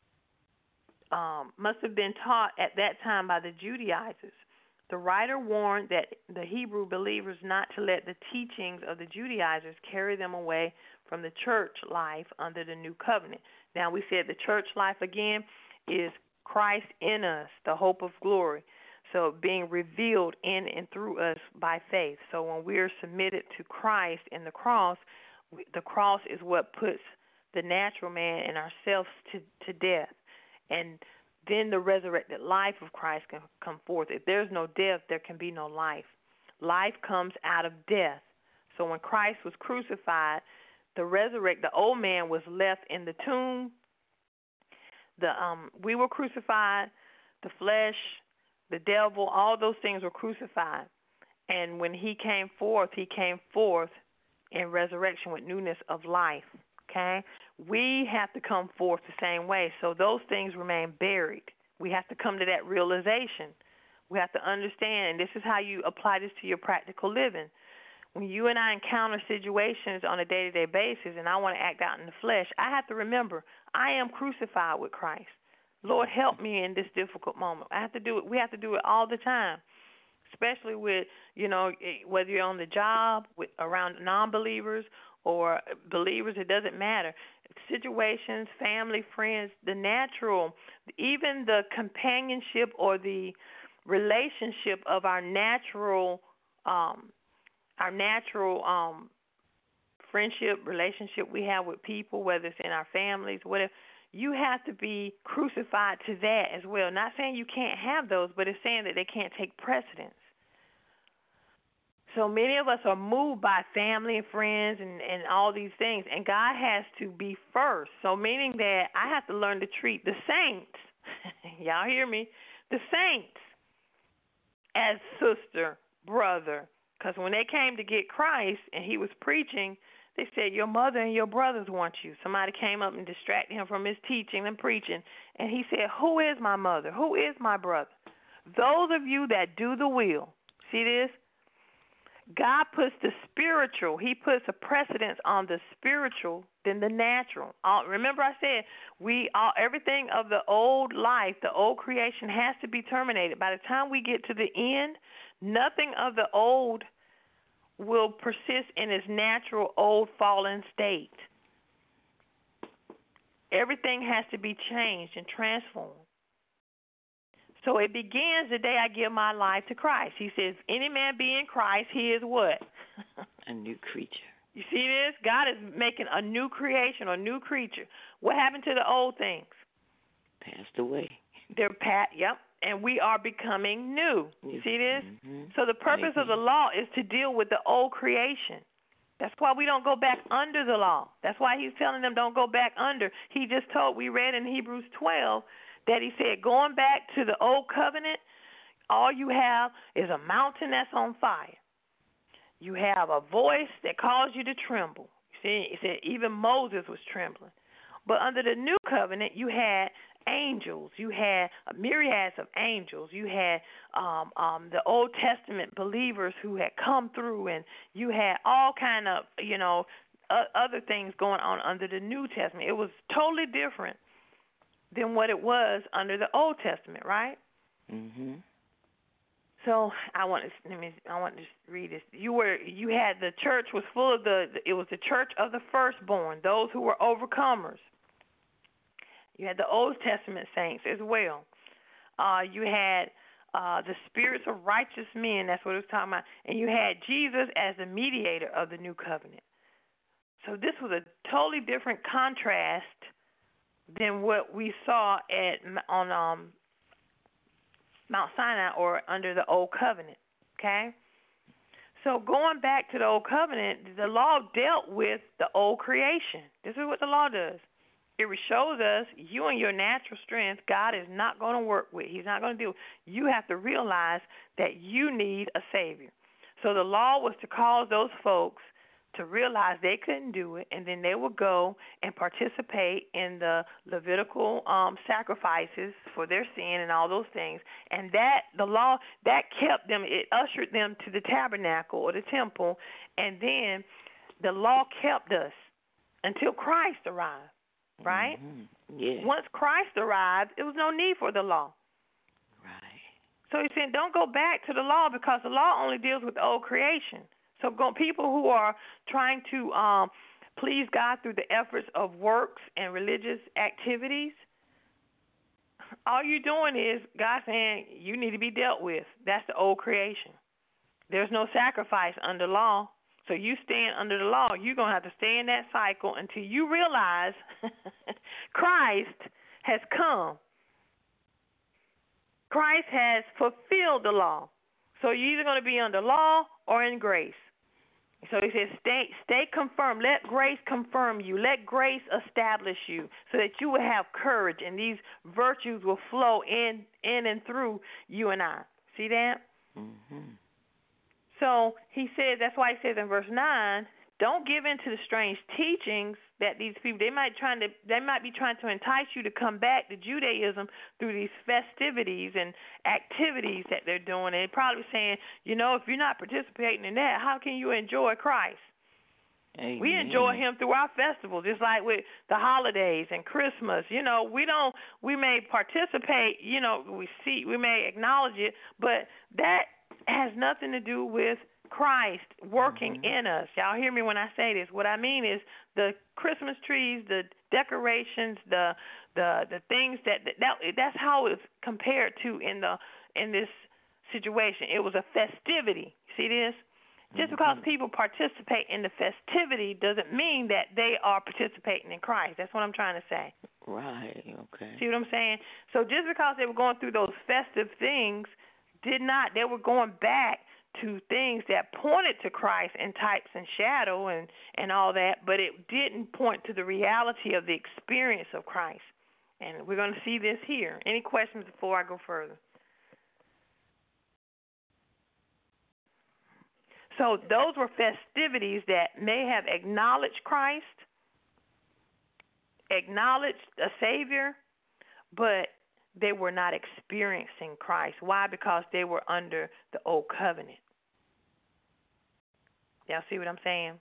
um, must have been taught at that time by the Judaizers. The writer warned that the Hebrew believers not to let the teachings of the Judaizers carry them away from the church life under the new covenant. Now, we said the church life, again, is Christ in us, the hope of glory. So being revealed in and through us by faith. So when we're submitted to Christ in the cross, the cross is what puts the natural man and ourselves to, to death. And then the resurrected life of Christ can come forth. If there's no death, there can be no life. Life comes out of death. So when Christ was crucified, the resurrect, the old man was left in the tomb. The um, we were crucified, the flesh, the devil, all those things were crucified. And when he came forth, he came forth in resurrection with newness of life. Okay? We have to come forth the same way. So those things remain buried. We have to come to that realization. We have to understand, and this is how you apply this to your practical living. When you and I encounter situations on a day-to-day basis and I want to act out in the flesh, I have to remember I am crucified with Christ. Lord, help me in this difficult moment. I have to do it. We have to do it all the time, especially with, you know, whether you're on the job, with, around non-believers or believers, it doesn't matter. Situations, family, friends, the natural, even the companionship or the relationship of our natural um our natural um, friendship, relationship we have with people, whether it's in our families, whatever, you have to be crucified to that as well. Not saying you can't have those, but it's saying that they can't take precedence. So many of us are moved by family and friends and, and all these things, and God has to be first. So meaning that I have to learn to treat the saints, y'all hear me, the saints as sister, brother. Because when they came to get Christ and he was preaching, they said, your mother and your brothers want you. Somebody came up and distracted him from his teaching and preaching. And he said, who is my mother? Who is my brother? Those of you that do the will. See this? God puts the spiritual. He puts a precedence on the spiritual than the natural. All, remember I said, we all, everything of the old life, the old creation has to be terminated. By the time we get to the end, nothing of the old will persist in its natural old fallen state. Everything has to be changed and transformed. So it begins the day I give my life to Christ. He says, any man be in Christ, he is what? A new creature. You see this? God is making a new creation or new creature. What happened to the old things? Passed away. They're pat. Yep. And we are becoming new. You see this? Mm-hmm. So the purpose Amen. of the law is to deal with the old creation. That's why we don't go back under the law. That's why he's telling them don't go back under. He just told, we read in Hebrews twelve that he said, going back to the old covenant, all you have is a mountain that's on fire. You have a voice that calls you to tremble. You see, he said even Moses was trembling. But under the new covenant, you had angels. You had myriads of angels. You had um, um, the Old Testament believers who had come through, and you had all kind of, you know, uh, other things going on under the New Testament. It was totally different than what it was under the Old Testament, right? Mhm. So I want to let me I want to just read this. You were you had the church was full of the it was the church of the firstborn, those who were overcomers. You had the Old Testament saints as well. Uh, you had uh, the spirits of righteous men. That's what it was talking about. And you had Jesus as the mediator of the new covenant. So this was a totally different contrast than what we saw at on um, Mount Sinai or under the Old Covenant. Okay? So going back to the Old Covenant, the law dealt with the old creation. This is what the law does. It shows us you and your natural strength, God is not going to work with. He's not going to do it. You have to realize that you need a Savior. So the law was to cause those folks to realize they couldn't do it, and then they would go and participate in the Levitical um, sacrifices for their sin and all those things. And that, the law, that kept them, it ushered them to the tabernacle or the temple, and then the law kept us until Christ arrived. Right? Mm-hmm. Yeah. Once Christ arrived, there was no need for the law. Right. So he said, don't go back to the law because the law only deals with the old creation. So go, people who are trying to um, please God through the efforts of works and religious activities, all you're doing is God saying you need to be dealt with. That's the old creation. There's no sacrifice under law. So you stand under the law, you're going to have to stay in that cycle until you realize Christ has come. Christ has fulfilled the law. So you're either going to be under law or in grace. So he says, stay, stay confirmed. Let grace confirm you. Let grace establish you so that you will have courage and these virtues will flow in, in and through you and I. See that? Mm-hmm. So he says, that's why he says in verse nine, don't give in to the strange teachings that these people, they might trying to, they might be trying to entice you to come back to Judaism through these festivities and activities that they're doing. And they're probably saying, you know, if you're not participating in that, how can you enjoy Christ? Amen. We enjoy him through our festivals, just like with the holidays and Christmas. You know, we don't, we may participate, you know, we see, we may acknowledge it, but that has nothing to do with Christ working mm-hmm. in us. Y'all hear me when I say this. What I mean is the Christmas trees, the decorations, the the the things that that that's how it's compared to in the in this situation. It was a festivity. See this? Just mm-hmm. because people participate in the festivity doesn't mean that they are participating in Christ. That's what I'm trying to say. Right. Okay. See what I'm saying? So just because they were going through those festive things did not, they were going back to things that pointed to Christ in types and shadow and, and all that, but it didn't point to the reality of the experience of Christ. And we're going to see this here. Any questions before I go further? So those were festivities that may have acknowledged Christ, acknowledged a Savior, but they were not experiencing Christ. Why? Because they were under the old covenant. Y'all see what I'm saying?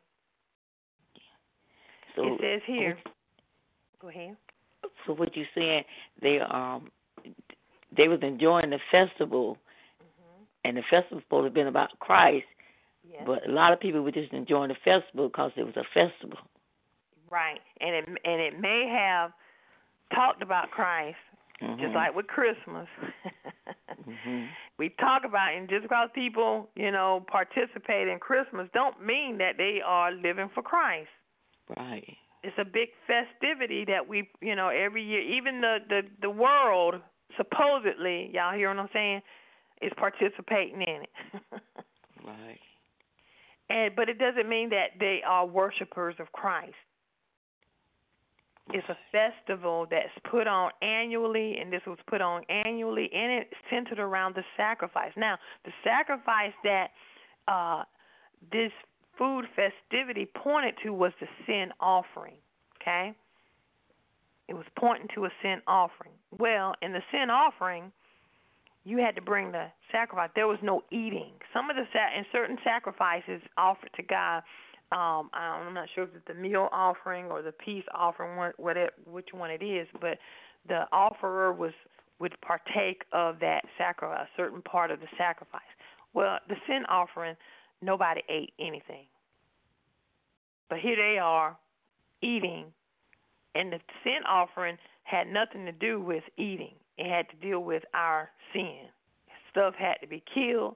So it says here. What, go ahead. So what you're saying, they um they was enjoying the festival, mm-hmm. and the festival was supposed to have been about Christ, yes. but a lot of people were just enjoying the festival because it was a festival. Right, and it and it may have talked about Christ. Mm-hmm. Just like with Christmas. mm-hmm. We talk about, and just because people, you know, participate in Christmas don't mean that they are living for Christ. Right. It's a big festivity that we, you know, every year, even the, the, the world, supposedly, y'all hear what I'm saying, is participating in it. Right. And but it doesn't mean that they are worshipers of Christ. It's a festival that's put on annually, and this was put on annually, and it's centered around the sacrifice. Now, the sacrifice that uh, this food festivity pointed to was the sin offering, okay? It was pointing to a sin offering. Well, in the sin offering, you had to bring the sacrifice. There was no eating. Some of the sa- in certain sacrifices offered to God, Um, I'm not sure if it's the meal offering or the peace offering, whatever, which one it is, but the offerer was would partake of that sacrifice, a certain part of the sacrifice. Well, the sin offering, nobody ate anything. But here they are eating, and the sin offering had nothing to do with eating. It had to deal with our sin. Stuff had to be killed,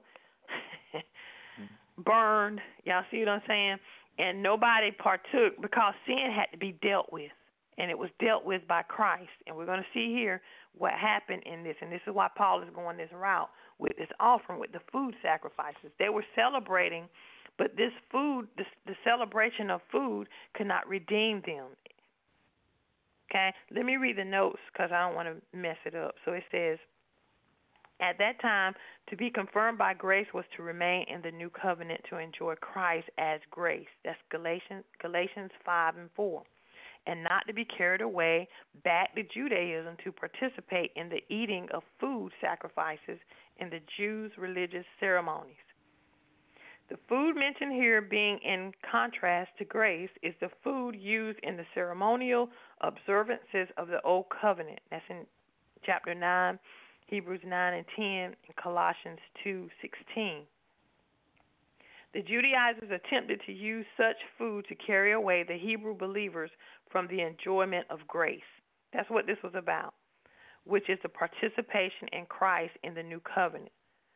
burned. Y'all see what I'm saying? And nobody partook because sin had to be dealt with, and it was dealt with by Christ. And we're going to see here what happened in this, and this is why Paul is going this route with this offering, with the food sacrifices. They were celebrating, but this food, this, the celebration of food could not redeem them. Okay? Let me read the notes because I don't want to mess it up. So it says, at that time, to be confirmed by grace was to remain in the new covenant to enjoy Christ as grace. That's Galatians Galatians five and four. And not to be carried away back to Judaism to participate in the eating of food sacrifices in the Jews' religious ceremonies. The food mentioned here being in contrast to grace is the food used in the ceremonial observances of the Old Covenant. That's in chapter nine. Hebrews nine and ten, and Colossians two sixteen. The Judaizers attempted to use such food to carry away the Hebrew believers from the enjoyment of grace. That's what this was about. which is the participation in Christ in the new covenant.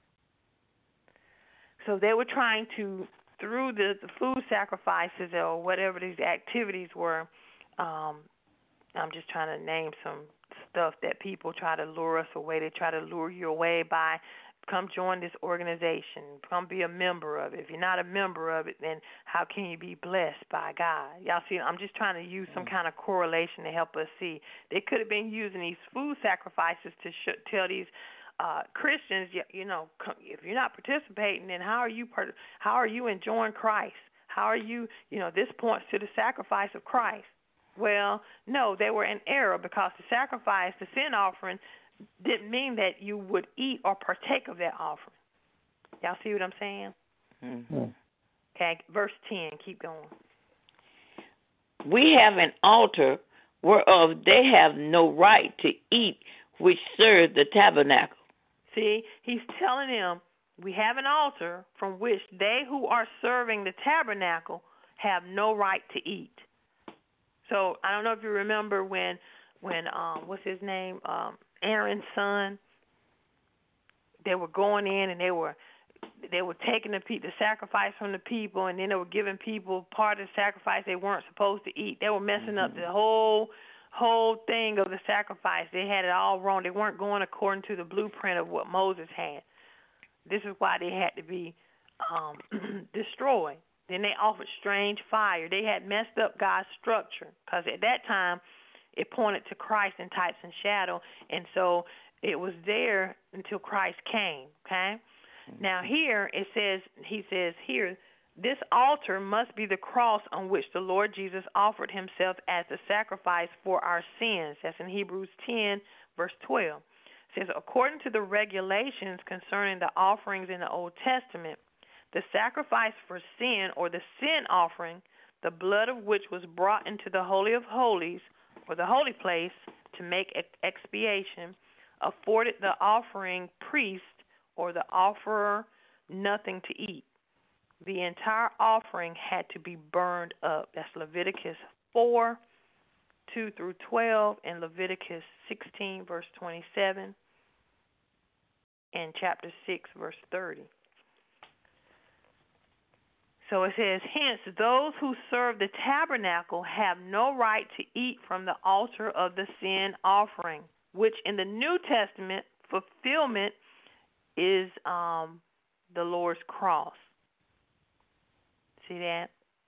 So they were trying to, through the, the food sacrifices or whatever these activities were, um, I'm just trying to name some stuff that people try to lure us away. They try to lure you away by, come join this organization, come be a member of it. If you're not a member of it, then how can you be blessed by God? Y'all see, I'm just trying to use some kind of correlation to help us see. They could have been using these food sacrifices to sh- tell these uh, Christians, you, you know, if you're not participating, then how are you part- how are you enjoying Christ? How are you, you know, this points to the sacrifice of Christ. Well, no, they were in error, because the sacrifice, the sin offering, didn't mean that you would eat or partake of that offering. Y'all see what I'm saying? Mm-hmm. Okay, verse ten, keep going. We have an altar whereof they have no right to eat, which serve the tabernacle. See, he's telling them, we have an altar from which they who are serving the tabernacle have no right to eat. So I don't know if you remember when, when um, what's his name, um, Aaron's son, they were going in and they were they were taking the, the sacrifice from the people, and then they were giving people part of the sacrifice they weren't supposed to eat. They were messing up the whole whole thing of the sacrifice. They had it all wrong. They weren't going according to the blueprint of what Moses had. This is why they had to be um, destroyed. Then they offered strange fire. They had messed up God's structure, because at that time it pointed to Christ in types and shadow, and so it was there until Christ came, okay? Mm-hmm. Now here it says, he says here, this altar must be the cross on which the Lord Jesus offered himself as a sacrifice for our sins. That's in Hebrews ten, verse twelve. It says, according to the regulations concerning the offerings in the Old Testament, the sacrifice for sin, or the sin offering, the blood of which was brought into the Holy of Holies, or the holy place, to make expiation, afforded the offering priest or the offerer nothing to eat. The entire offering had to be burned up. That's Leviticus four, two through twelve, and Leviticus sixteen, verse twenty-seven, and chapter six, verse thirty. So it says, hence, those who serve the tabernacle have no right to eat from the altar of the sin offering, which in the New Testament fulfillment is um, the Lord's cross. See that?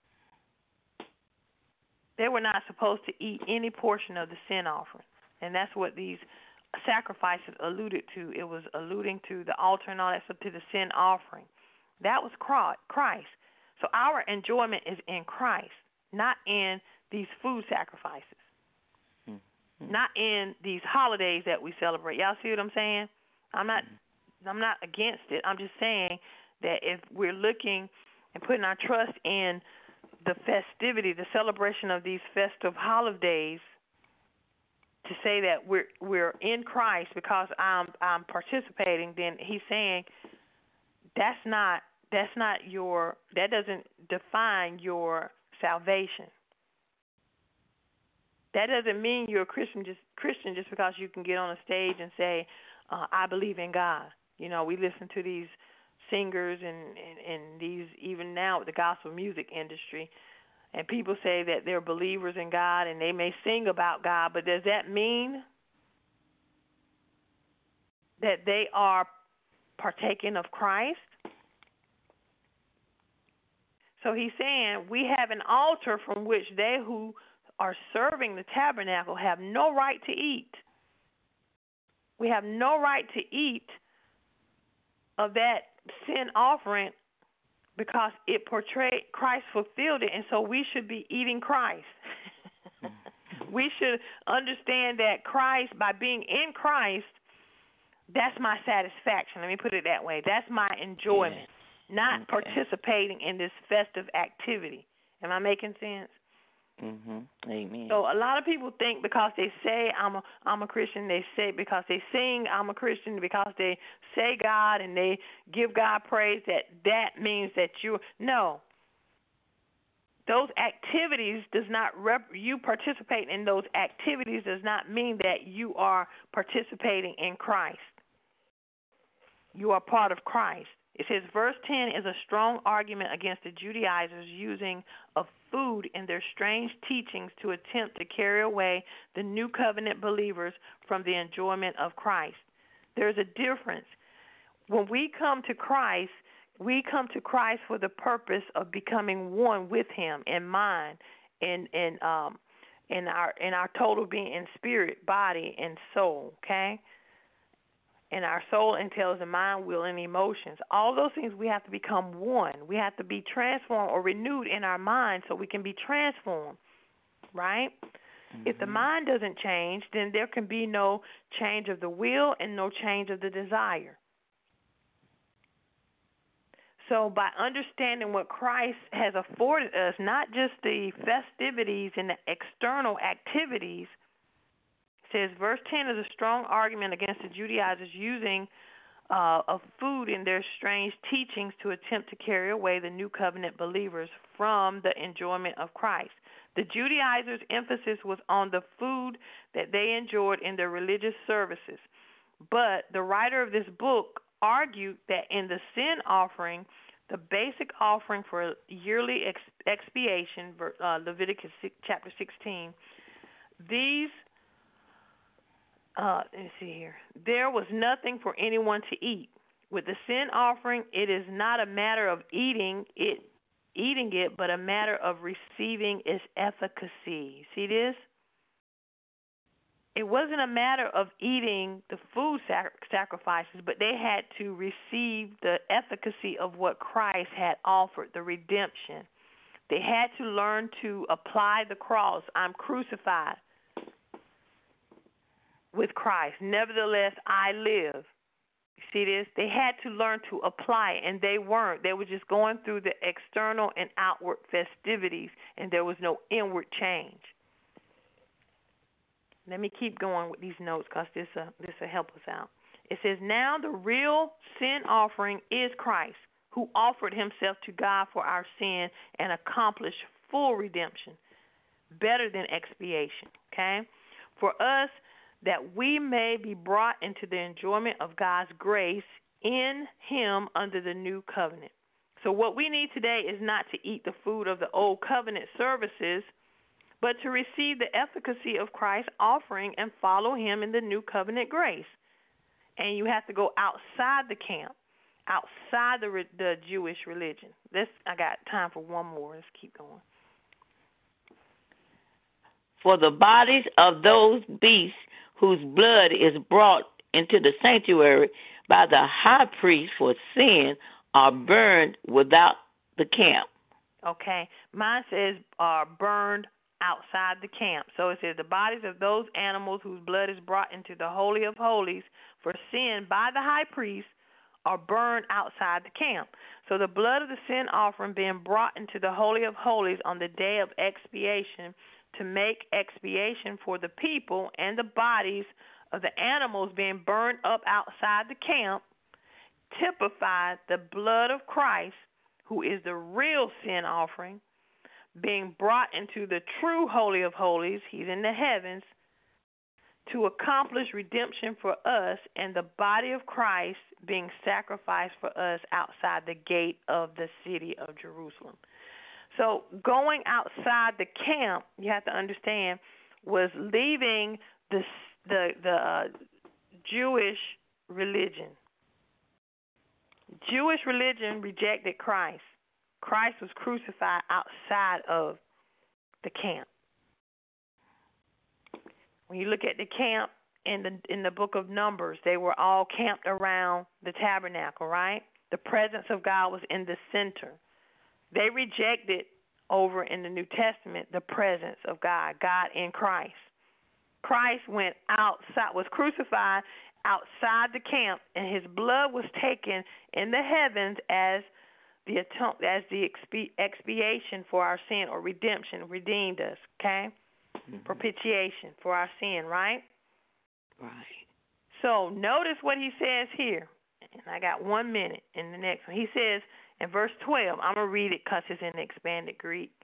They were not supposed to eat any portion of the sin offering. And that's what these sacrifices alluded to. It was alluding to the altar and all that stuff, to the sin offering. That was Christ. So our enjoyment is in Christ, not in these food sacrifices, mm-hmm. not in these holidays that we celebrate. Y'all see what I'm saying? I'm not, mm-hmm. I'm not against it. I'm just saying that if we're looking and putting our trust in the festivity, the celebration of these festive holidays, to say that we're we're in Christ because I'm I'm participating, then he's saying that's not. That's not your, that doesn't define your salvation. That doesn't mean you're a Christian just Christian just because you can get on a stage and say, uh, I believe in God. You know, we listen to these singers and, and, and these, even now with the gospel music industry, and people say that they're believers in God and they may sing about God, but does that mean that they are partaking of Christ? So he's saying we have an altar from which they who are serving the tabernacle have no right to eat. We have no right to eat of that sin offering because it portrayed, Christ fulfilled it, and so we should be eating Christ. We should understand that Christ, by being in Christ, that's my satisfaction. Let me put it that way. That's my enjoyment. Yeah. Not okay. participating in this festive activity. Am I making sense? Mm-hmm. Amen. So a lot of people think because they say I'm a I'm a Christian, they say because they sing I'm a Christian, because they say God and they give God praise, that that means that you no. those activities does not rep- you participating in those activities does not mean that you are participating in Christ. You are part of Christ. It says verse ten is a strong argument against the Judaizers using of food in their strange teachings to attempt to carry away the new covenant believers from the enjoyment of Christ. There's a difference. When we come to Christ, we come to Christ for the purpose of becoming one with Him in mind, in in um in our in our total being, in spirit, body, and soul. Okay, and our soul entails the mind, will, and emotions. All those things we have to become one. We have to be transformed or renewed in our mind so we can be transformed. Right? Mm-hmm. If the mind doesn't change, then there can be no change of the will and no change of the desire. So by understanding what Christ has afforded us, not just the festivities and the external activities, says verse ten is a strong argument against the Judaizers using uh, of food in their strange teachings to attempt to carry away the new covenant believers from the enjoyment of Christ. The Judaizers' emphasis was on the food that they enjoyed in their religious services. But the writer of this book argued that in the sin offering, the basic offering for yearly ex- expiation, uh, Leviticus chapter sixteen, these, uh, let me see here, there was nothing for anyone to eat. With the sin offering, it is not a matter of eating it, eating it, but a matter of receiving its efficacy. See this? It wasn't a matter of eating the food sac- sacrifices, but they had to receive the efficacy of what Christ had offered, the redemption. They had to learn to apply the cross. I'm crucified with Christ. Nevertheless, I live. You see this? They had to learn to apply it, and they weren't. They were just going through the external and outward festivities, and there was no inward change. Let me keep going with these notes because this uh, this will help us out. It says, now the real sin offering is Christ, who offered himself to God for our sin and accomplished full redemption, better than expiation, okay? For us, that we may be brought into the enjoyment of God's grace in him under the new covenant. So what we need today is not to eat the food of the old covenant services, but to receive the efficacy of Christ's offering and follow him in the new covenant grace. And you have to go outside the camp, outside the the Jewish religion. This I got time for one more. Let's keep going. For the bodies of those beasts whose blood is brought into the sanctuary by the high priest for sin are burned without the camp. Okay. Mine says are burned outside the camp. So it says the bodies of those animals whose blood is brought into the Holy of Holies for sin by the high priest are burned outside the camp. So the blood of the sin offering being brought into the Holy of Holies on the day of expiation to make expiation for the people, and the bodies of the animals being burned up outside the camp typified the blood of Christ, who is the real sin offering, being brought into the true Holy of Holies, he's in the heavens, to accomplish redemption for us, and the body of Christ being sacrificed for us outside the gate of the city of Jerusalem. So going outside the camp, you have to understand, was leaving the the, the uh, Jewish religion. Jewish religion rejected Christ. Christ was crucified outside of the camp. When you look at the camp in the in the book of Numbers, they were all camped around the tabernacle, right? The presence of God was in the center. They rejected over in the New Testament the presence of God, God in Christ. Christ went outside, was crucified outside the camp, and his blood was taken in the heavens as the as the expiation for our sin, or redemption, redeemed us, okay? Mm-hmm. Propitiation for our sin, right? Right. So notice what he says here, and I got one minute in the next one. He says in verse twelve, I'm going to read it because it's in the expanded Greek.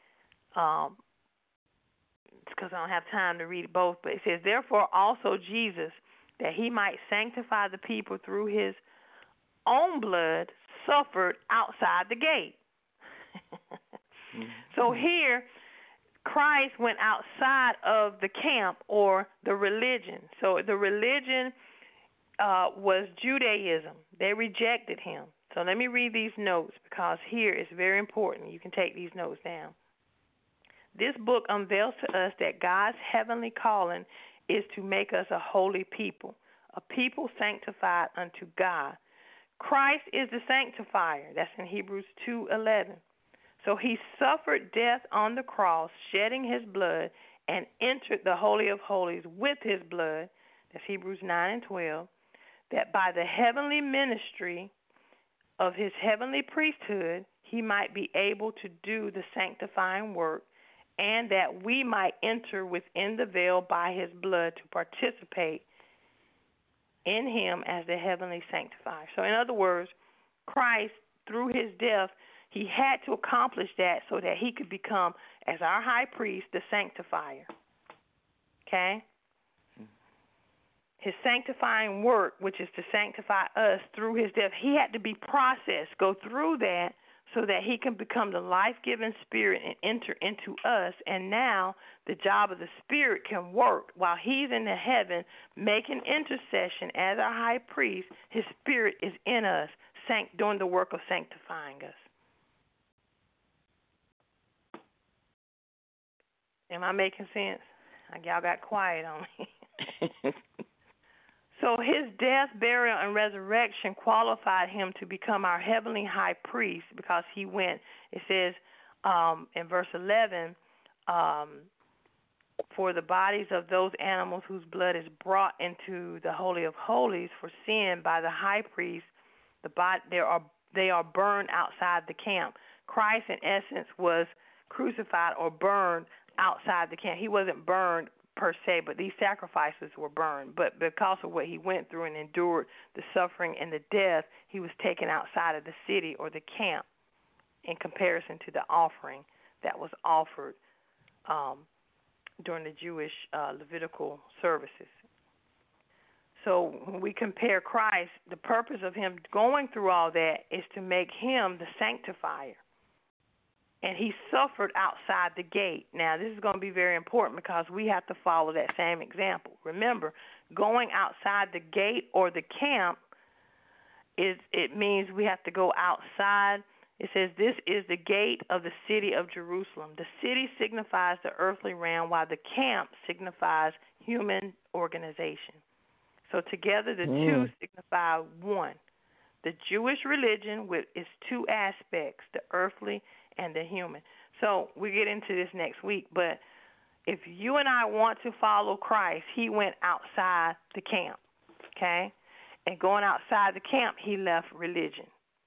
Um, it's because I don't have time to read both, but it says, therefore also Jesus, that he might sanctify the people through his own blood, suffered outside the gate. mm-hmm. So here, Christ went outside of the camp or the religion. So the religion uh, was Judaism. They rejected him. So let me read these notes because here it's very important. You can take these notes down. This book unveils to us that God's heavenly calling is to make us a holy people, a people sanctified unto God. Christ is the sanctifier. That's in Hebrews two eleven. So he suffered death on the cross, shedding his blood, and entered the Holy of Holies with his blood. That's Hebrews nine and twelve. That by the heavenly ministry of his heavenly priesthood, he might be able to do the sanctifying work, and that we might enter within the veil by his blood to participate in him as the heavenly sanctifier. So in other words, Christ, through his death, he had to accomplish that so that he could become, as our high priest, the sanctifier. Okay? His sanctifying work, which is to sanctify us through his death, he had to be processed, go through that so that he can become the life-giving spirit and enter into us. And now the job of the spirit can work while he's in the heaven making intercession as our high priest. His spirit is in us, sanct- doing the work of sanctifying us. Am I making sense? Like y'all got quiet on me. So his death, burial, and resurrection qualified him to become our heavenly high priest because he went, it says um, in verse eleven, um, for the bodies of those animals whose blood is brought into the Holy of Holies for sin by the high priest, the body, they are, they are burned outside the camp. Christ, in essence, was crucified or burned outside the camp. He wasn't burned per se, but these sacrifices were burned. But because of what he went through and endured, the suffering and the death, he was taken outside of the city or the camp in comparison to the offering that was offered um, during the Jewish uh, Levitical services. So when we compare Christ, the purpose of him going through all that is to make him the sanctifier. And he suffered outside the gate. Now, this is going to be very important because we have to follow that same example. Remember, going outside the gate or the camp, is it means we have to go outside. It says, this is the gate of the city of Jerusalem. The city signifies the earthly realm, while the camp signifies human organization. So together, the mm. two signify one. The Jewish religion with its two aspects, the earthly and the human. So we get into this next week, but if you and I want to follow Christ, he went outside the camp, okay? And going outside the camp, he left religion.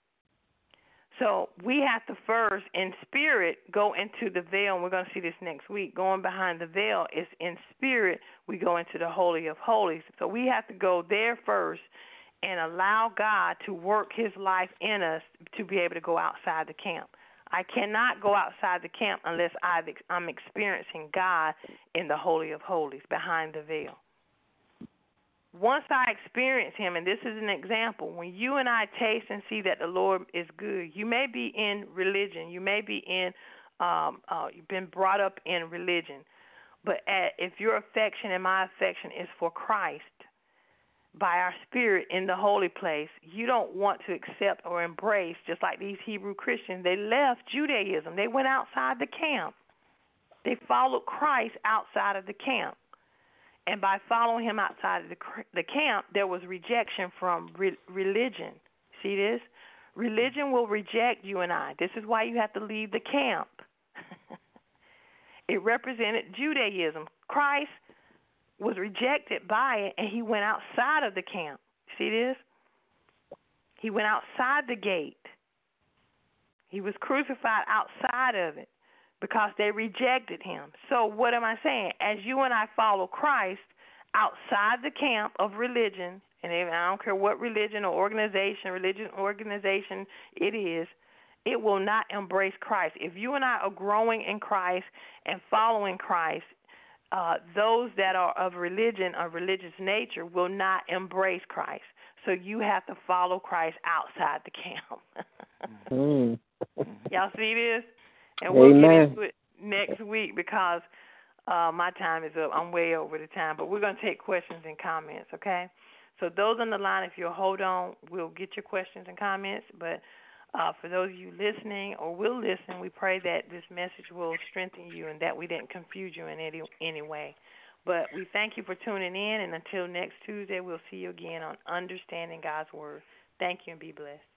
So we have to first, in spirit, go into the veil, and we're going to see this next week. Going behind the veil is in spirit, we go into the Holy of Holies. So we have to go there first and allow God to work his life in us to be able to go outside the camp. I cannot go outside the camp unless I've, I'm experiencing God in the Holy of Holies, behind the veil. Once I experience him, and this is an example, when you and I taste and see that the Lord is good, you may be in religion, you may be in, um, uh, you've been brought up in religion, but at, if your affection and my affection is for Christ, by our spirit in the holy place, you don't want to accept or embrace, just like these Hebrew Christians, they left Judaism. They went outside the camp. They followed Christ outside of the camp. And by following him outside of the, the camp, there was rejection from re- religion. See this? Religion will reject you and I. This is why you have to leave the camp. It represented Judaism. Christ was rejected by it, and he went outside of the camp. See this? He went outside the gate. He was crucified outside of it because they rejected him. So what am I saying? As you and I follow Christ outside the camp of religion, and I don't care what religion or organization, religion organization it is, it will not embrace Christ. If you and I are growing in Christ and following Christ, uh, those that are of religion, of religious nature, will not embrace Christ. So you have to follow Christ outside the camp. mm. Y'all see this? And we'll Amen. get into it next week because uh, my time is up. I'm way over the time. But we're going to take questions and comments, okay? So those on the line, if you'll hold on, we'll get your questions and comments. But uh, for those of you listening or will listen, we pray that this message will strengthen you and that we didn't confuse you in any, any way. But we thank you for tuning in, and until next Tuesday, we'll see you again on Understanding God's Word. Thank you and be blessed.